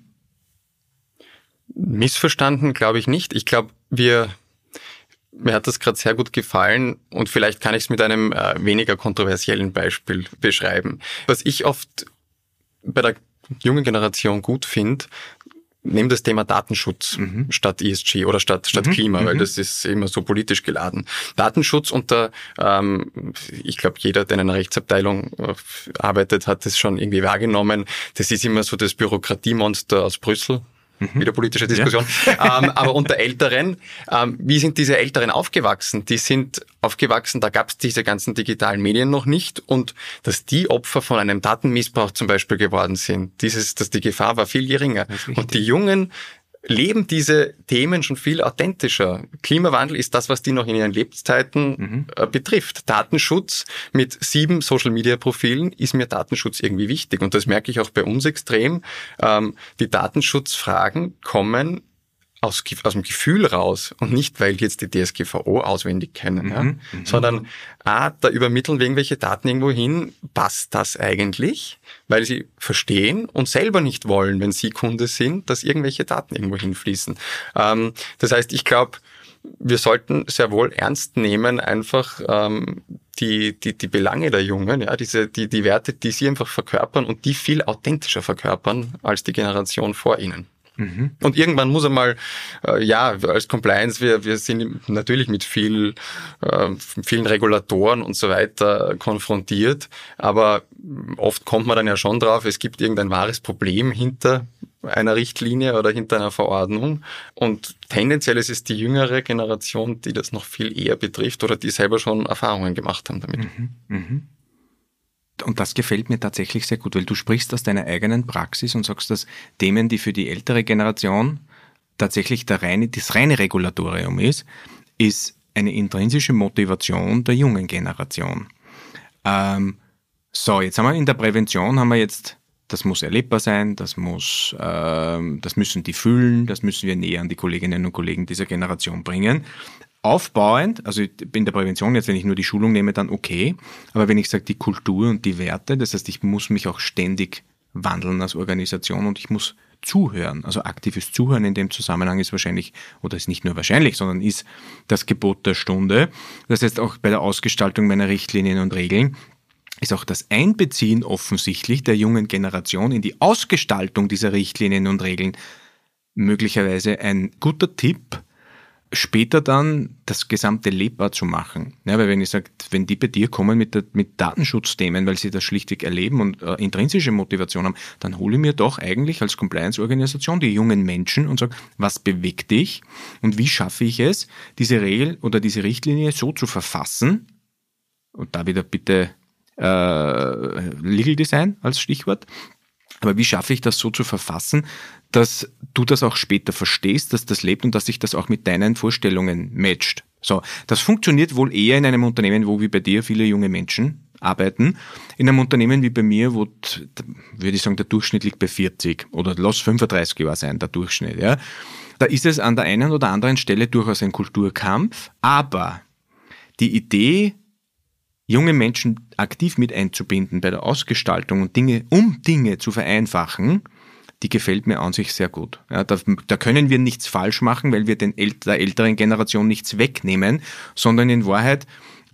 B: Missverstanden glaube ich nicht. Ich glaube, wir, mir hat das gerade sehr gut gefallen und vielleicht kann ich es mit einem äh, weniger kontroversiellen Beispiel beschreiben. Was ich oft bei der jungen Generation gut finde, nehmt das Thema Datenschutz mhm. statt E S G oder statt statt mhm. Klima, weil mhm. das ist immer so politisch geladen. Datenschutz unter, ähm, ich glaube, jeder, der in einer Rechtsabteilung äh, arbeitet, hat das schon irgendwie wahrgenommen. Das ist immer so das Bürokratiemonster aus Brüssel. Mhm. Wieder politische Diskussion. Ja. ähm, aber unter Älteren, ähm, wie sind diese Älteren aufgewachsen? Die sind aufgewachsen, da gab es diese ganzen digitalen Medien noch nicht und dass die Opfer von einem Datenmissbrauch zum Beispiel geworden sind, dieses, dass die Gefahr war viel geringer. Und die Jungen leben diese Themen schon viel authentischer. Klimawandel ist das, was die noch in ihren Lebzeiten mhm. äh, betrifft. Datenschutz mit sieben Social-Media-Profilen ist mir Datenschutz irgendwie wichtig. Und das merke ich auch bei uns extrem. Ähm, die Datenschutzfragen kommen aus, aus dem Gefühl raus und nicht, weil die jetzt die D S G V O auswendig kennen, mhm, ja, mhm. sondern ah, da übermitteln wir irgendwelche Daten irgendwo hin, passt das eigentlich? Weil sie verstehen und selber nicht wollen, wenn sie Kunde sind, dass irgendwelche Daten irgendwo hinfließen. Ähm, das heißt, ich glaube, wir sollten sehr wohl ernst nehmen, einfach ähm, die, die, die Belange der Jungen, ja, diese, die, die Werte, die sie einfach verkörpern und die viel authentischer verkörpern als die Generation vor ihnen. Mhm. Und irgendwann muss einmal, äh, ja, als Compliance, wir, wir sind natürlich mit viel, äh, vielen Regulatoren und so weiter konfrontiert, aber oft kommt man dann ja schon drauf, es gibt irgendein wahres Problem hinter einer Richtlinie oder hinter einer Verordnung und tendenziell ist es die jüngere Generation, die das noch viel eher betrifft oder die selber schon Erfahrungen gemacht haben damit.
A: Mhm. Mhm. Und das gefällt mir tatsächlich sehr gut, weil du sprichst aus deiner eigenen Praxis und sagst, dass Themen, die für die ältere Generation tatsächlich der reine, das reine Regulatorium ist, ist eine intrinsische Motivation der jungen Generation. Ähm, so, jetzt haben wir in der Prävention, haben wir jetzt, das muss erlebbar sein, das muss, ähm, das müssen die fühlen, das müssen wir näher an die Kolleginnen und Kollegen dieser Generation bringen. Aufbauend, also in der Prävention jetzt, wenn ich nur die Schulung nehme, dann okay, aber wenn ich sage, die Kultur und die Werte, das heißt, ich muss mich auch ständig wandeln als Organisation und ich muss zuhören, also aktives Zuhören in dem Zusammenhang ist wahrscheinlich, oder ist nicht nur wahrscheinlich, sondern ist das Gebot der Stunde. Das heißt, auch bei der Ausgestaltung meiner Richtlinien und Regeln ist auch das Einbeziehen offensichtlich der jungen Generation in die Ausgestaltung dieser Richtlinien und Regeln möglicherweise ein guter Tipp, später dann das Gesamte lebbar zu machen. Ja, weil wenn ich sage, wenn die bei dir kommen mit, der, mit Datenschutzthemen, weil sie das schlichtweg erleben und äh, intrinsische Motivation haben, dann hole ich mir doch eigentlich als Compliance-Organisation die jungen Menschen und sage, was bewegt dich und wie schaffe ich es, diese Regel oder diese Richtlinie so zu verfassen, und da wieder bitte äh, Legal Design als Stichwort, aber wie schaffe ich das so zu verfassen, dass du das auch später verstehst, dass das lebt und dass sich das auch mit deinen Vorstellungen matcht? So, das funktioniert wohl eher in einem Unternehmen, wo wie bei dir viele junge Menschen arbeiten. In einem Unternehmen wie bei mir, wo, würde ich sagen, der Durchschnitt liegt bei vierzig oder lass fünfunddreißig Jahre sein, der Durchschnitt. Ja. Da ist es an der einen oder anderen Stelle durchaus ein Kulturkampf, aber die Idee, junge Menschen aktiv mit einzubinden bei der Ausgestaltung und Dinge, um Dinge zu vereinfachen, die gefällt mir an sich sehr gut. Ja, da, da können wir nichts falsch machen, weil wir den, der älteren Generation nichts wegnehmen, sondern in Wahrheit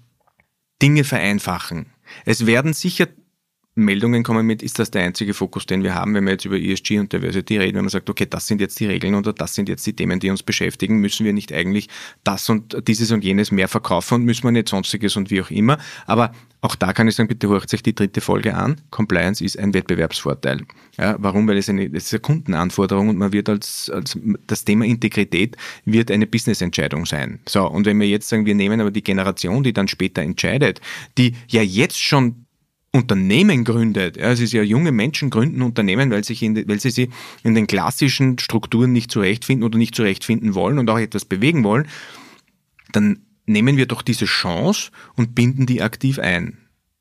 A: Dinge vereinfachen. Es werden sicher Meldungen kommen mit, ist das der einzige Fokus, den wir haben, wenn wir jetzt über E S G und Diversity reden, wenn man sagt, okay, das sind jetzt die Regeln oder das sind jetzt die Themen, die uns beschäftigen, müssen wir nicht eigentlich das und dieses und jenes mehr verkaufen und müssen wir nicht sonstiges und wie auch immer. Aber auch da kann ich sagen, bitte hört sich die dritte Folge an. Compliance ist ein Wettbewerbsvorteil. Ja, warum? Weil es eine, es ist eine Kundenanforderung und man wird als, als das Thema Integrität wird eine Businessentscheidung sein. So, und wenn wir jetzt sagen, wir nehmen aber die Generation, die dann später entscheidet, die ja jetzt schon Unternehmen gründet. Ja, es ist ja, junge Menschen gründen Unternehmen, weil, sich in, weil sie sich in den klassischen Strukturen nicht zurechtfinden oder nicht zurechtfinden wollen und auch etwas bewegen wollen. Dann nehmen wir doch diese Chance und binden die aktiv ein.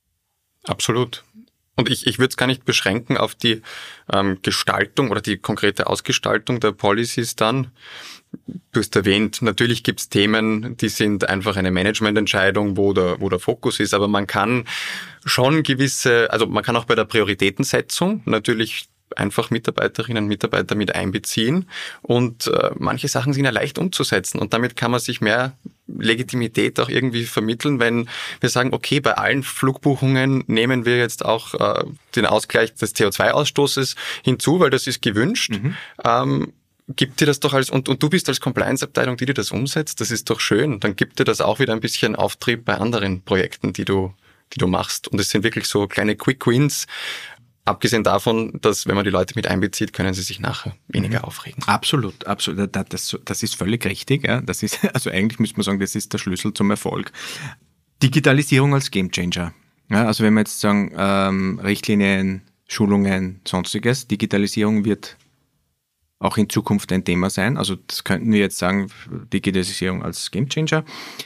B: Absolut. Und ich, ich würde es gar nicht beschränken auf die ähm, Gestaltung oder die konkrete Ausgestaltung der Policies dann. Du hast erwähnt, natürlich gibt es Themen, die sind einfach eine Managemententscheidung, wo der, wo der Fokus ist, aber man kann schon gewisse, also man kann auch bei der Prioritätensetzung natürlich einfach Mitarbeiterinnen und Mitarbeiter mit einbeziehen und äh, manche Sachen sind ja leicht umzusetzen und damit kann man sich mehr Legitimität auch irgendwie vermitteln, wenn wir sagen, okay, bei allen Flugbuchungen nehmen wir jetzt auch äh, den Ausgleich des C O zwei Ausstoßes hinzu, weil das ist gewünscht. Mhm. Ähm, Gib dir das doch als, und, und du bist als Compliance-Abteilung, die dir das umsetzt, das ist doch schön. Dann gibt dir das auch wieder ein bisschen Auftrieb bei anderen Projekten, die du, die du machst. Und es sind wirklich so kleine Quick Wins. Abgesehen davon, dass, wenn man die Leute mit einbezieht, können sie sich nachher weniger mhm. aufregen.
A: Absolut, absolut. Das, das ist völlig richtig. Ja. Das ist, also eigentlich müsste man sagen, das ist der Schlüssel zum Erfolg. Digitalisierung als Gamechanger. Ja, also wenn wir jetzt sagen, ähm, Richtlinien, Schulungen, sonstiges, Digitalisierung wird auch in Zukunft ein Thema sein. Also das könnten wir jetzt sagen, Digitalisierung als Gamechanger.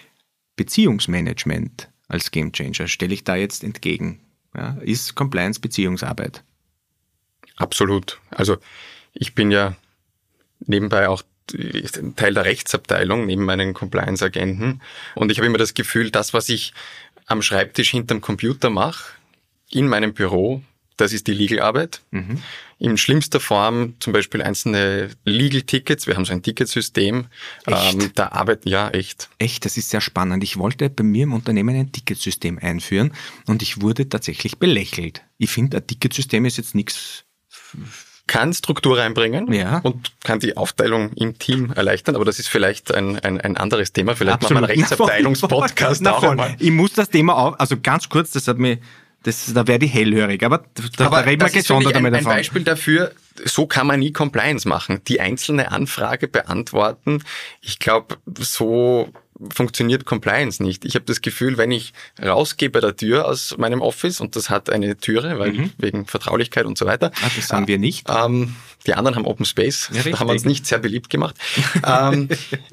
A: Beziehungsmanagement als Gamechanger stelle ich da jetzt entgegen. Ja, ist Compliance Beziehungsarbeit?
B: Absolut. Also ich bin ja nebenbei auch Teil der Rechtsabteilung neben meinen Compliance-Agenten. Und ich habe immer das Gefühl, das, was ich am Schreibtisch hinterm Computer mache, in meinem Büro, das ist die Legal-Arbeit. Mhm. In schlimmster Form zum Beispiel einzelne Legal-Tickets. Wir haben so ein Ticketsystem.
A: Echt?
B: Ähm, da arbeiten, ja, echt.
A: Echt, das ist sehr spannend. Ich wollte bei mir im Unternehmen ein Ticketsystem einführen und ich wurde tatsächlich belächelt. Ich finde, ein Ticketsystem ist jetzt nichts...
B: Kann Struktur reinbringen,
A: ja,
B: und kann die Aufteilung im Team erleichtern, aber das ist vielleicht ein, ein, ein anderes Thema. Vielleicht machen wir einen Rechtsabteilungspodcast auch einmal.
A: Ich muss das Thema auf, also ganz kurz, das hat mich... Das, da werde ich hellhörig, aber da,
B: aber
A: da reden wir gesondert
B: damit
A: davon.
B: Ein Beispiel dafür, so kann man nie Compliance machen. Die einzelne Anfrage beantworten, ich glaube, so funktioniert Compliance nicht. Ich habe das Gefühl, wenn ich rausgehe bei der Tür aus meinem Office, und das hat eine Türe, weil mhm. wegen Vertraulichkeit und so weiter.
A: Ah, das haben wir nicht.
B: Ähm, die anderen haben Open Space, ja, da haben wir uns nicht sehr beliebt gemacht. ähm,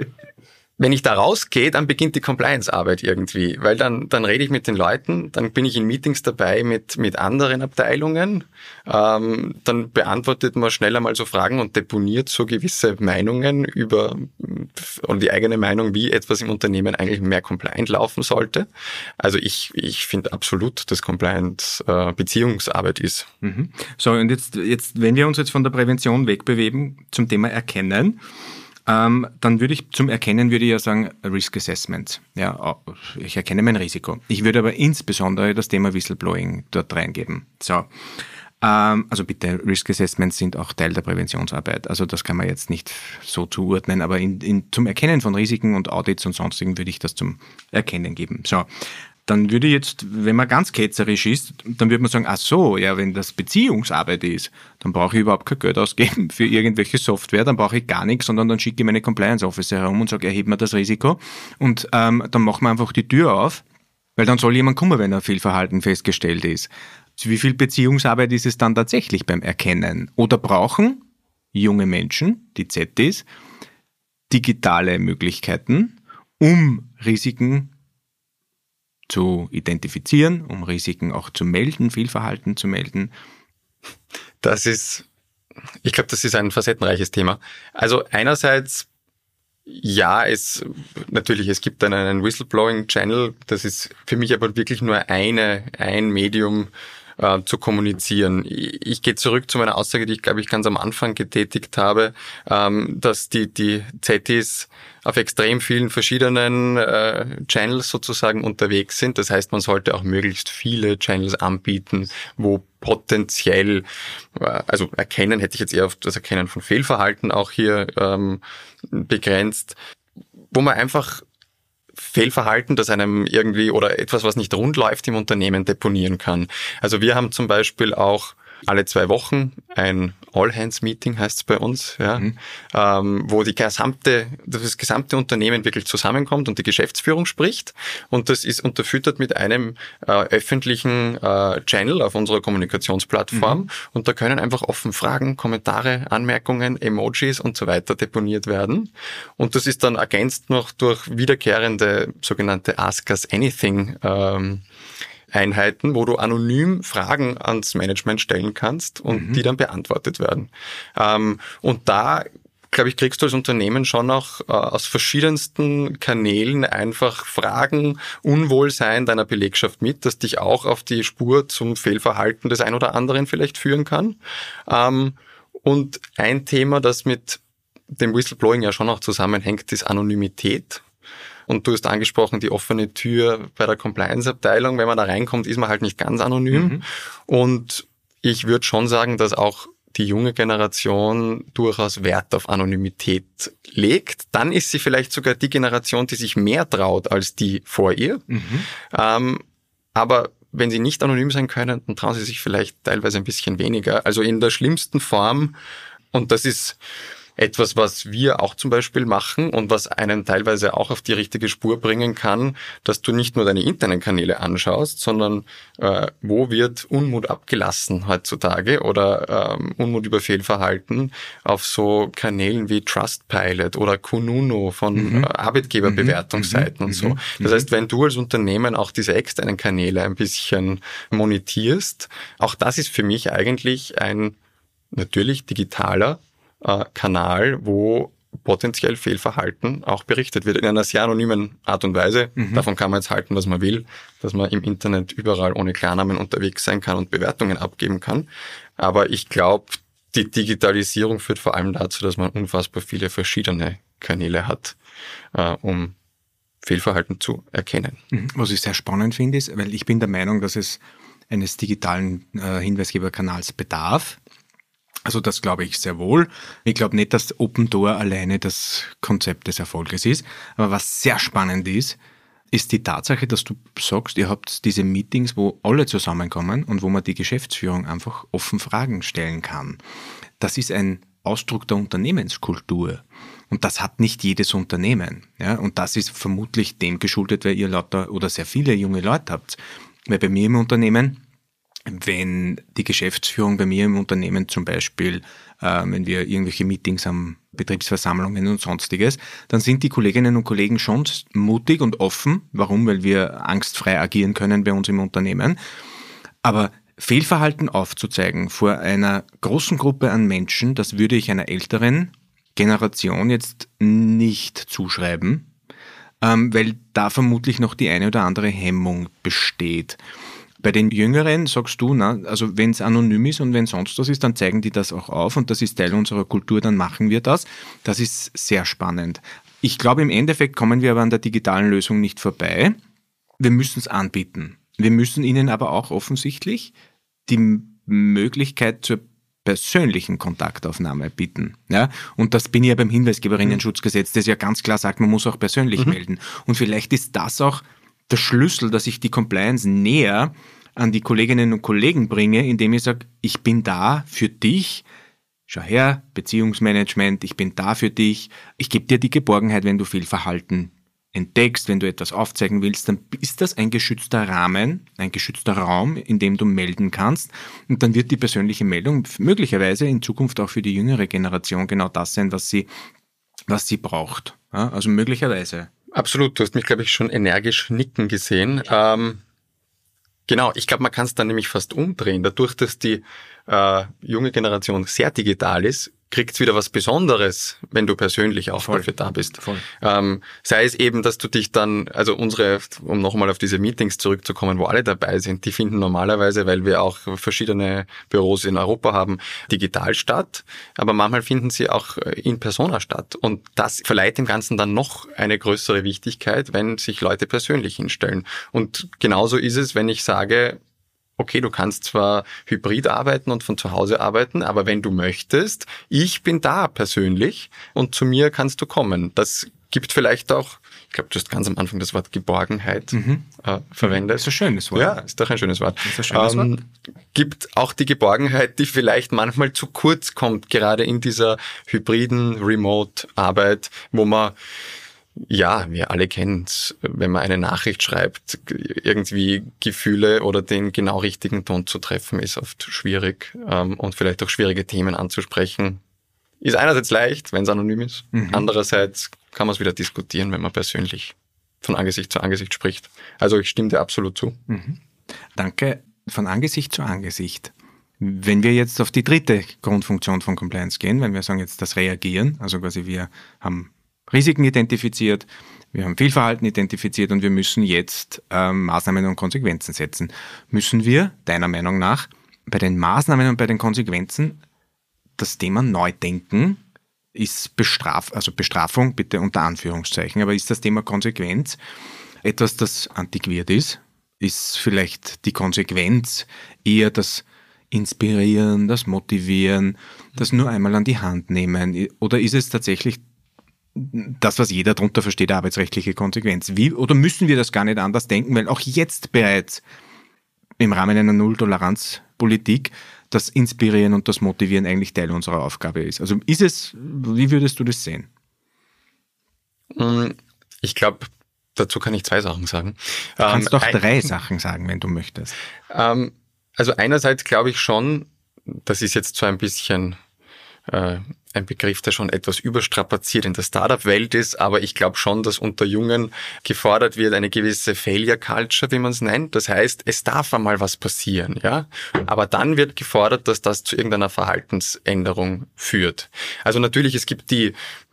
B: Wenn ich da rausgehe, dann beginnt die Compliance-Arbeit irgendwie, weil dann dann rede ich mit den Leuten, dann bin ich in Meetings dabei mit mit anderen Abteilungen, ähm, dann beantwortet man schneller mal so Fragen und deponiert so gewisse Meinungen über oder die eigene Meinung, wie etwas im Unternehmen eigentlich mehr compliant laufen sollte. Also ich ich finde absolut, dass Compliance äh, Beziehungsarbeit ist.
A: Mhm. So, und jetzt jetzt wenn wir uns jetzt von der Prävention wegbewegen zum Thema Erkennen. Ähm, dann würde ich zum Erkennen würde ich ja sagen Risk Assessment. Ja, ich erkenne mein Risiko. Ich würde aber insbesondere das Thema Whistleblowing dort reingeben. So, ähm, also bitte, Risk Assessments sind auch Teil der Präventionsarbeit. Also das kann man jetzt nicht so zuordnen, aber in, in, zum Erkennen von Risiken und Audits und sonstigen würde ich das zum Erkennen geben. So. Dann würde jetzt, wenn man ganz ketzerisch ist, dann würde man sagen, ach so, ja, wenn das Beziehungsarbeit ist, dann brauche ich überhaupt kein Geld ausgeben für irgendwelche Software, dann brauche ich gar nichts, sondern dann schicke ich meine Compliance Officer herum und sage, erheben wir das Risiko und ähm, dann machen wir einfach die Tür auf, weil dann soll jemand kommen, wenn ein Fehlverhalten festgestellt ist. Wie viel Beziehungsarbeit ist es dann tatsächlich beim Erkennen? Oder brauchen junge Menschen, die Z Ds, digitale Möglichkeiten, um Risiken zu identifizieren, um Risiken auch zu melden, Fehlverhalten zu melden?
B: Das ist, ich glaube, das ist ein facettenreiches Thema. Also einerseits, ja, es natürlich, es gibt einen, einen Whistleblowing-Channel, das ist für mich aber wirklich nur eine, ein Medium äh, zu kommunizieren. Ich, ich gehe zurück zu meiner Aussage, die ich, glaube ich, ganz am Anfang getätigt habe, ähm, dass die, die Z Ts auf extrem vielen verschiedenen äh, Channels sozusagen unterwegs sind. Das heißt, man sollte auch möglichst viele Channels anbieten, wo potenziell, äh, also Erkennen hätte ich jetzt eher auf das Erkennen von Fehlverhalten auch hier ähm, begrenzt, wo man einfach Fehlverhalten, das einem irgendwie oder etwas, was nicht rund läuft im Unternehmen, deponieren kann. Also wir haben zum Beispiel auch alle zwei Wochen ein All-Hands-Meeting, heißt es bei uns, ja, mhm. ähm, wo die gesamte, das gesamte Unternehmen wirklich zusammenkommt und die Geschäftsführung spricht. Und das ist unterfüttert mit einem äh, öffentlichen äh, Channel auf unserer Kommunikationsplattform. Mhm. Und da können einfach offen Fragen, Kommentare, Anmerkungen, Emojis und so weiter deponiert werden. Und das ist dann ergänzt noch durch wiederkehrende sogenannte Ask Us Anything ähm, Einheiten, wo du anonym Fragen ans Management stellen kannst und mhm. die dann beantwortet werden. Ähm, und da, glaube ich, kriegst du als Unternehmen schon auch äh, aus verschiedensten Kanälen einfach Fragen, Unwohlsein deiner Belegschaft mit, das dich auch auf die Spur zum Fehlverhalten des ein oder anderen vielleicht führen kann. Ähm, und ein Thema, das mit dem Whistleblowing ja schon auch zusammenhängt, ist Anonymität. Und du hast angesprochen, die offene Tür bei der Compliance-Abteilung. Wenn man da reinkommt, ist man halt nicht ganz anonym. Mhm. Und ich würde schon sagen, dass auch die junge Generation durchaus Wert auf Anonymität legt. Dann ist sie vielleicht sogar die Generation, die sich mehr traut als die vor ihr. Mhm. Ähm, aber wenn sie nicht anonym sein können, dann trauen sie sich vielleicht teilweise ein bisschen weniger. Also in der schlimmsten Form, und das ist etwas, was wir auch zum Beispiel machen und was einen teilweise auch auf die richtige Spur bringen kann, dass du nicht nur deine internen Kanäle anschaust, sondern äh, wo wird Unmut abgelassen heutzutage oder ähm, Unmut über Fehlverhalten auf so Kanälen wie Trustpilot oder Kununu von mhm. äh, Arbeitgeberbewertungsseiten mhm. und so. Das heißt, wenn du als Unternehmen auch diese externen Kanäle ein bisschen monetierst, auch das ist für mich eigentlich ein natürlich digitaler Kanal, wo potenziell Fehlverhalten auch berichtet wird in einer sehr anonymen Art und Weise. Mhm. Davon kann man jetzt halten, was man will, dass man im Internet überall ohne Klarnamen unterwegs sein kann und Bewertungen abgeben kann. Aber ich glaube, die Digitalisierung führt vor allem dazu, dass man unfassbar viele verschiedene Kanäle hat, äh, um Fehlverhalten zu erkennen.
A: Was ich sehr spannend finde, ist, weil ich bin der Meinung, dass es eines digitalen äh, Hinweisgeberkanals bedarf. Also das glaube ich sehr wohl. Ich glaube nicht, dass Open Door alleine das Konzept des Erfolges ist. Aber was sehr spannend ist, ist die Tatsache, dass du sagst, ihr habt diese Meetings, wo alle zusammenkommen und wo man die Geschäftsführung einfach offen Fragen stellen kann. Das ist ein Ausdruck der Unternehmenskultur. Und das hat nicht jedes Unternehmen. Ja? Und das ist vermutlich dem geschuldet, weil ihr lauter oder sehr viele junge Leute habt. Weil bei mir im Unternehmen, wenn die Geschäftsführung bei mir im Unternehmen zum Beispiel, äh, wenn wir irgendwelche Meetings haben, Betriebsversammlungen und sonstiges, dann sind die Kolleginnen und Kollegen schon mutig und offen. Warum? Weil wir angstfrei agieren können bei uns im Unternehmen. Aber Fehlverhalten aufzuzeigen vor einer großen Gruppe an Menschen, das würde ich einer älteren Generation jetzt nicht zuschreiben, ähm, weil da vermutlich noch die eine oder andere Hemmung besteht. Bei den Jüngeren sagst du, na, also wenn es anonym ist und wenn sonst was ist, dann zeigen die das auch auf und das ist Teil unserer Kultur, dann machen wir das. Das ist sehr spannend. Ich glaube, im Endeffekt kommen wir aber an der digitalen Lösung nicht vorbei. Wir müssen es anbieten. Wir müssen ihnen aber auch offensichtlich die Möglichkeit zur persönlichen Kontaktaufnahme bieten. Ja? Und das bin ich ja beim Hinweisgeberinnenschutzgesetz, das ja ganz klar sagt, man muss auch persönlich mhm. melden. Und vielleicht ist das auch der Schlüssel, dass ich die Compliance näher an die Kolleginnen und Kollegen bringe, indem ich sage, ich bin da für dich, schau her, Beziehungsmanagement, ich bin da für dich, ich gebe dir die Geborgenheit, wenn du Fehlverhalten entdeckst, wenn du etwas aufzeigen willst, dann ist das ein geschützter Rahmen, ein geschützter Raum, in dem du melden kannst und dann wird die persönliche Meldung möglicherweise in Zukunft auch für die jüngere Generation genau das sein, was sie, was sie braucht. Ja, also möglicherweise.
B: Absolut, du hast mich, glaube ich, schon energisch nicken gesehen. Ähm, genau, ich glaube, man kann es dann nämlich fast umdrehen. Dadurch, dass die äh, junge Generation sehr digital ist, kriegt es wieder was Besonderes, wenn du persönlich auch Voll. dafür da bist. Ähm, sei es eben, dass du dich dann, also unsere, um nochmal auf diese Meetings zurückzukommen, wo alle dabei sind, die finden normalerweise, weil wir auch verschiedene Büros in Europa haben, digital statt, aber manchmal finden sie auch in persona statt. Und das verleiht dem Ganzen dann noch eine größere Wichtigkeit, wenn sich Leute persönlich hinstellen. Und genauso ist es, wenn ich sage, okay, du kannst zwar hybrid arbeiten und von zu Hause arbeiten, aber wenn du möchtest, ich bin da persönlich und zu mir kannst du kommen. Das gibt vielleicht auch, ich glaube, du hast ganz am Anfang das Wort Geborgenheit mhm. äh, verwendet.
A: Das ist ein schönes Wort.
B: Ja, ist doch ein schönes Wort.
A: Das ist ein schönes
B: ähm,
A: Wort.
B: Gibt auch die Geborgenheit, die vielleicht manchmal zu kurz kommt, gerade in dieser hybriden Remote-Arbeit, wo man ja, wir alle kennen es, wenn man eine Nachricht schreibt, irgendwie Gefühle oder den genau richtigen Ton zu treffen, ist oft schwierig ähm, und vielleicht auch schwierige Themen anzusprechen. Ist einerseits leicht, wenn es anonym ist, mhm. andererseits kann man es wieder diskutieren, wenn man persönlich von Angesicht zu Angesicht spricht. Also ich stimme dir absolut zu.
A: Mhm. Danke. Von Angesicht zu Angesicht. Wenn wir jetzt auf die dritte Grundfunktion von Compliance gehen, wenn wir sagen jetzt das Reagieren, also quasi wir haben Risiken identifiziert, wir haben Fehlverhalten identifiziert und wir müssen jetzt ähm, Maßnahmen und Konsequenzen setzen. Müssen wir, deiner Meinung nach, bei den Maßnahmen und bei den Konsequenzen das Thema neu denken? Ist Bestraf, also Bestrafung, bitte unter Anführungszeichen, aber ist das Thema Konsequenz etwas, das antiquiert ist? Ist vielleicht die Konsequenz eher das Inspirieren, das Motivieren, das nur einmal an die Hand nehmen? Oder ist es tatsächlich das, was jeder darunter versteht, arbeitsrechtliche Konsequenz? Wie, oder müssen wir das gar nicht anders denken, weil auch jetzt bereits im Rahmen einer Null-Toleranz-Politik das Inspirieren und das Motivieren eigentlich Teil unserer Aufgabe ist? Also ist es, wie würdest du das sehen?
B: Ich glaube, dazu kann ich zwei Sachen sagen.
A: Du kannst ähm, doch drei ein, Sachen sagen, wenn du möchtest.
B: Ähm, also einerseits glaube ich schon, das ist jetzt so ein bisschen äh, ein Begriff, der schon etwas überstrapaziert in der Startup-Welt ist, aber ich glaube schon, dass unter Jungen gefordert wird eine gewisse Failure-Culture, wie man es nennt. Das heißt, es darf einmal was passieren, ja. Aber dann wird gefordert, dass das zu irgendeiner Verhaltensänderung führt. Also natürlich, es gibt die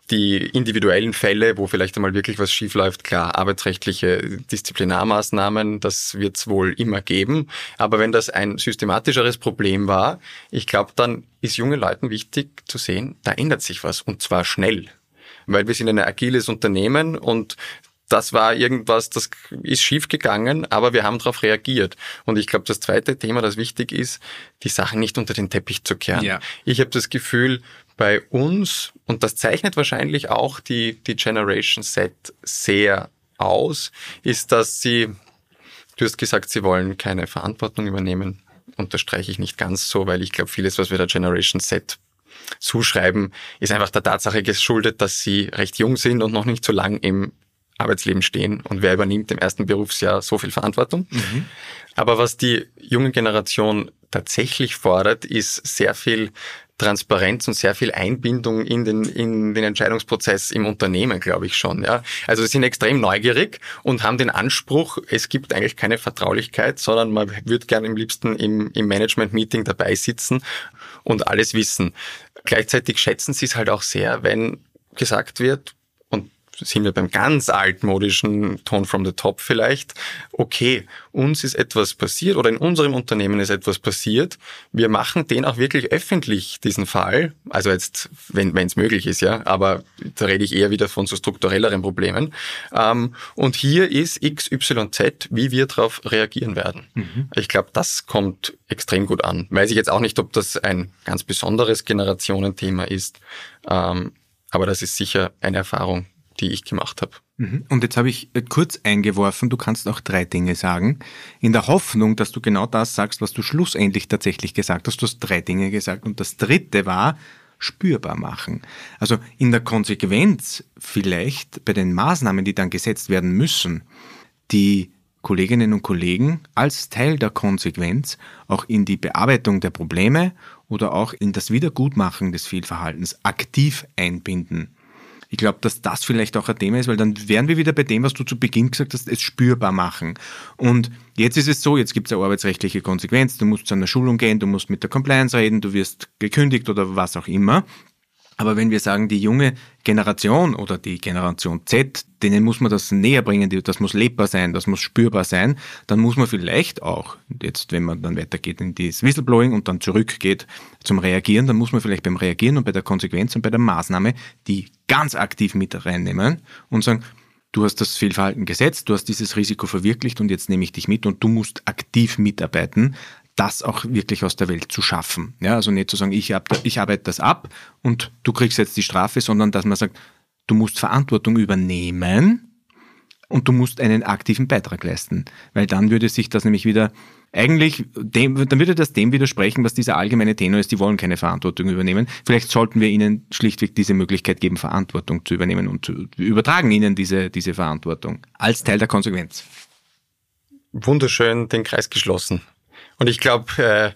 B: die individuellen Fälle, wo vielleicht einmal wirklich was schief läuft, klar, arbeitsrechtliche Disziplinarmaßnahmen, das wird es wohl immer geben. Aber wenn das ein systematischeres Problem war, ich glaube, dann ist jungen Leuten wichtig zu sehen, da ändert sich was und zwar schnell. Weil wir sind ein agiles Unternehmen und das war irgendwas, das ist schief gegangen, aber wir haben darauf reagiert. Und ich glaube, das zweite Thema, das wichtig ist, die Sachen nicht unter den Teppich zu kehren. Ja. Ich habe das Gefühl, bei uns, und das zeichnet wahrscheinlich auch die, die Generation Z sehr aus, ist, dass sie, du hast gesagt, sie wollen keine Verantwortung übernehmen. Unterstreiche ich nicht ganz so, weil ich glaube, vieles, was wir der Generation Z zuschreiben, ist einfach der Tatsache geschuldet, dass sie recht jung sind und noch nicht so lang im Arbeitsleben stehen und wer übernimmt im ersten Berufsjahr so viel Verantwortung. Mhm. Aber was die junge Generation tatsächlich fordert, ist sehr viel Transparenz und sehr viel Einbindung in den, in den Entscheidungsprozess im Unternehmen, glaube ich schon. Ja. Also sie sind extrem neugierig und haben den Anspruch, es gibt eigentlich keine Vertraulichkeit, sondern man würde gerne am liebsten im, im Management-Meeting dabei sitzen und alles wissen. Gleichzeitig schätzen sie es halt auch sehr, wenn gesagt wird, sind wir beim ganz altmodischen Tone from the top vielleicht, okay, uns ist etwas passiert oder in unserem Unternehmen ist etwas passiert, wir machen den auch wirklich öffentlich, diesen Fall, also jetzt, wenn es möglich ist, ja, aber da rede ich eher wieder von so strukturelleren Problemen. Ähm, und hier ist X Y Z, wie wir darauf reagieren werden. Mhm. Ich glaube, das kommt extrem gut an. Weiß ich jetzt auch nicht, ob das ein ganz besonderes Generationenthema ist, ähm, aber das ist sicher eine Erfahrung, die ich gemacht habe.
A: Und jetzt habe ich kurz eingeworfen, du kannst auch drei Dinge sagen, in der Hoffnung, dass du genau das sagst, was du schlussendlich tatsächlich gesagt hast. Du hast drei Dinge gesagt und das dritte war spürbar machen. Also in der Konsequenz vielleicht bei den Maßnahmen, die dann gesetzt werden müssen, die Kolleginnen und Kollegen als Teil der Konsequenz auch in die Bearbeitung der Probleme oder auch in das Wiedergutmachen des Fehlverhaltens aktiv einbinden. Ich glaube, dass das vielleicht auch ein Thema ist, weil dann wären wir wieder bei dem, was du zu Beginn gesagt hast, es spürbar machen. Und jetzt ist es so, jetzt gibt es eine arbeitsrechtliche Konsequenz, du musst zu einer Schulung gehen, du musst mit der Compliance reden, du wirst gekündigt oder was auch immer. Aber wenn wir sagen, die junge Generation oder die Generation Z, denen muss man das näher bringen, das muss lebbar sein, das muss spürbar sein, dann muss man vielleicht auch, jetzt wenn man dann weitergeht in das Whistleblowing und dann zurückgeht zum Reagieren, dann muss man vielleicht beim Reagieren und bei der Konsequenz und bei der Maßnahme die ganz aktiv mit reinnehmen und sagen, du hast das Fehlverhalten gesetzt, du hast dieses Risiko verwirklicht und jetzt nehme ich dich mit und du musst aktiv mitarbeiten, das auch wirklich aus der Welt zu schaffen. Ja, also nicht zu sagen, ich, ich arbeite das ab und du kriegst jetzt die Strafe, sondern dass man sagt, du musst Verantwortung übernehmen und du musst einen aktiven Beitrag leisten. Weil dann würde sich das nämlich wieder, eigentlich, dem, dann würde das dem widersprechen, was dieser allgemeine Tenor ist, die wollen keine Verantwortung übernehmen. Vielleicht sollten wir ihnen schlichtweg diese Möglichkeit geben, Verantwortung zu übernehmen und zu, übertragen ihnen diese, diese Verantwortung als Teil der Konsequenz.
B: Wunderschön den Kreis geschlossen. Und ich glaube, äh,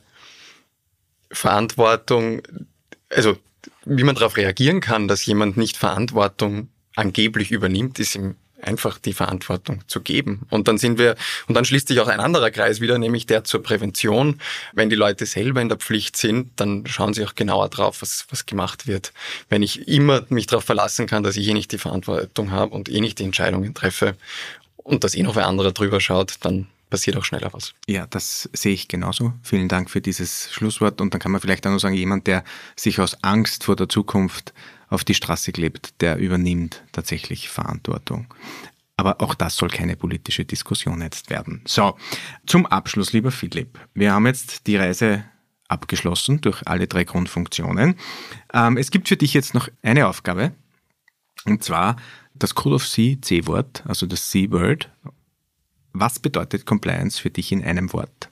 B: Verantwortung, also wie man darauf reagieren kann, dass jemand nicht Verantwortung angeblich übernimmt, ist ihm einfach die Verantwortung zu geben. Und dann sind wir, und dann schließt sich auch ein anderer Kreis wieder, nämlich der zur Prävention. Wenn die Leute selber in der Pflicht sind, dann schauen sie auch genauer drauf, was, was gemacht wird. Wenn ich immer mich darauf verlassen kann, dass ich eh nicht die Verantwortung habe und eh nicht die Entscheidungen treffe und dass eh noch wer anderer drüber schaut, dann passiert auch schneller was.
A: Ja, das sehe ich genauso. Vielen Dank für dieses Schlusswort. Und dann kann man vielleicht auch noch sagen, jemand, der sich aus Angst vor der Zukunft auf die Straße klebt, der übernimmt tatsächlich Verantwortung. Aber auch das soll keine politische Diskussion jetzt werden. So, zum Abschluss, lieber Philipp. Wir haben jetzt die Reise abgeschlossen durch alle drei Grundfunktionen. Ähm, es gibt für dich jetzt noch eine Aufgabe, und zwar das Code of C, C-Wort, also das C-Word. Was bedeutet Compliance für dich in einem Wort?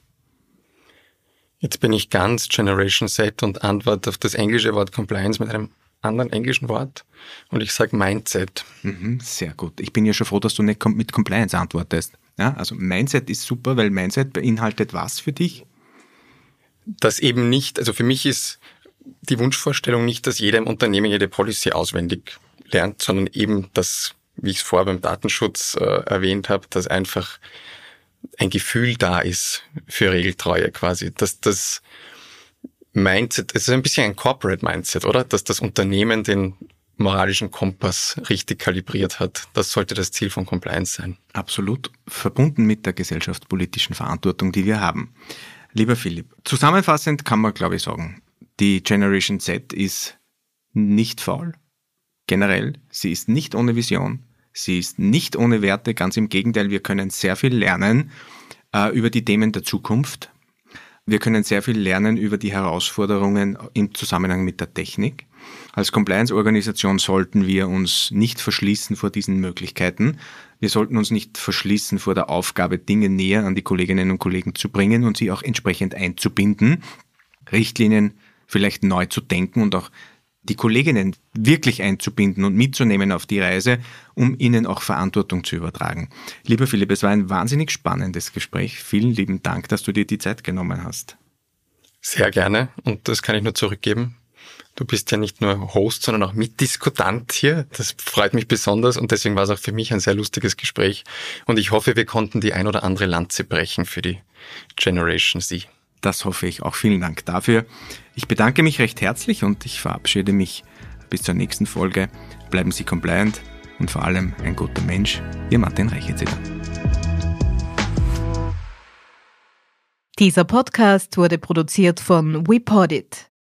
B: Jetzt bin ich ganz Generation Z und antworte auf das englische Wort Compliance mit einem anderen englischen Wort und ich sage Mindset.
A: Mhm, sehr gut. Ich bin ja schon froh, dass du nicht mit Compliance antwortest. Ja, also Mindset ist super, weil Mindset beinhaltet was für dich?
B: Das eben nicht, also für mich ist die Wunschvorstellung nicht, dass jeder im Unternehmen jede Policy auswendig lernt, sondern eben das, wie ich es vorher beim Datenschutz äh, erwähnt habe, dass einfach ein Gefühl da ist für Regeltreue quasi. Dass das Mindset, es ist ein bisschen ein Corporate Mindset, oder? Dass das Unternehmen den moralischen Kompass richtig kalibriert hat. Das sollte das Ziel von Compliance sein.
A: Absolut, verbunden mit der gesellschaftspolitischen Verantwortung, die wir haben. Lieber Philipp, zusammenfassend kann man, glaube ich, sagen, die Generation Z ist nicht faul. Generell, sie ist nicht ohne Vision, sie ist nicht ohne Werte, ganz im Gegenteil, wir können sehr viel lernen äh, über die Themen der Zukunft. Wir können sehr viel lernen über die Herausforderungen im Zusammenhang mit der Technik. Als Compliance-Organisation sollten wir uns nicht verschließen vor diesen Möglichkeiten. Wir sollten uns nicht verschließen vor der Aufgabe, Dinge näher an die Kolleginnen und Kollegen zu bringen und sie auch entsprechend einzubinden, Richtlinien vielleicht neu zu denken und auch die Kolleginnen wirklich einzubinden und mitzunehmen auf die Reise, um ihnen auch Verantwortung zu übertragen. Lieber Philipp, es war ein wahnsinnig spannendes Gespräch. Vielen lieben Dank, dass du dir die Zeit genommen hast.
B: Sehr gerne und das kann ich nur zurückgeben. Du bist ja nicht nur Host, sondern auch Mitdiskutant hier. Das freut mich besonders und deswegen war es auch für mich ein sehr lustiges Gespräch. Und ich hoffe, wir konnten die ein oder andere Lanze brechen für die Generation Z.
A: Das hoffe ich auch. Vielen Dank dafür. Ich bedanke mich recht herzlich und ich verabschiede mich bis zur nächsten Folge. Bleiben Sie compliant und vor allem ein guter Mensch. Ihr Martin Reichetzeder.
C: Dieser Podcast wurde produziert von WePodit.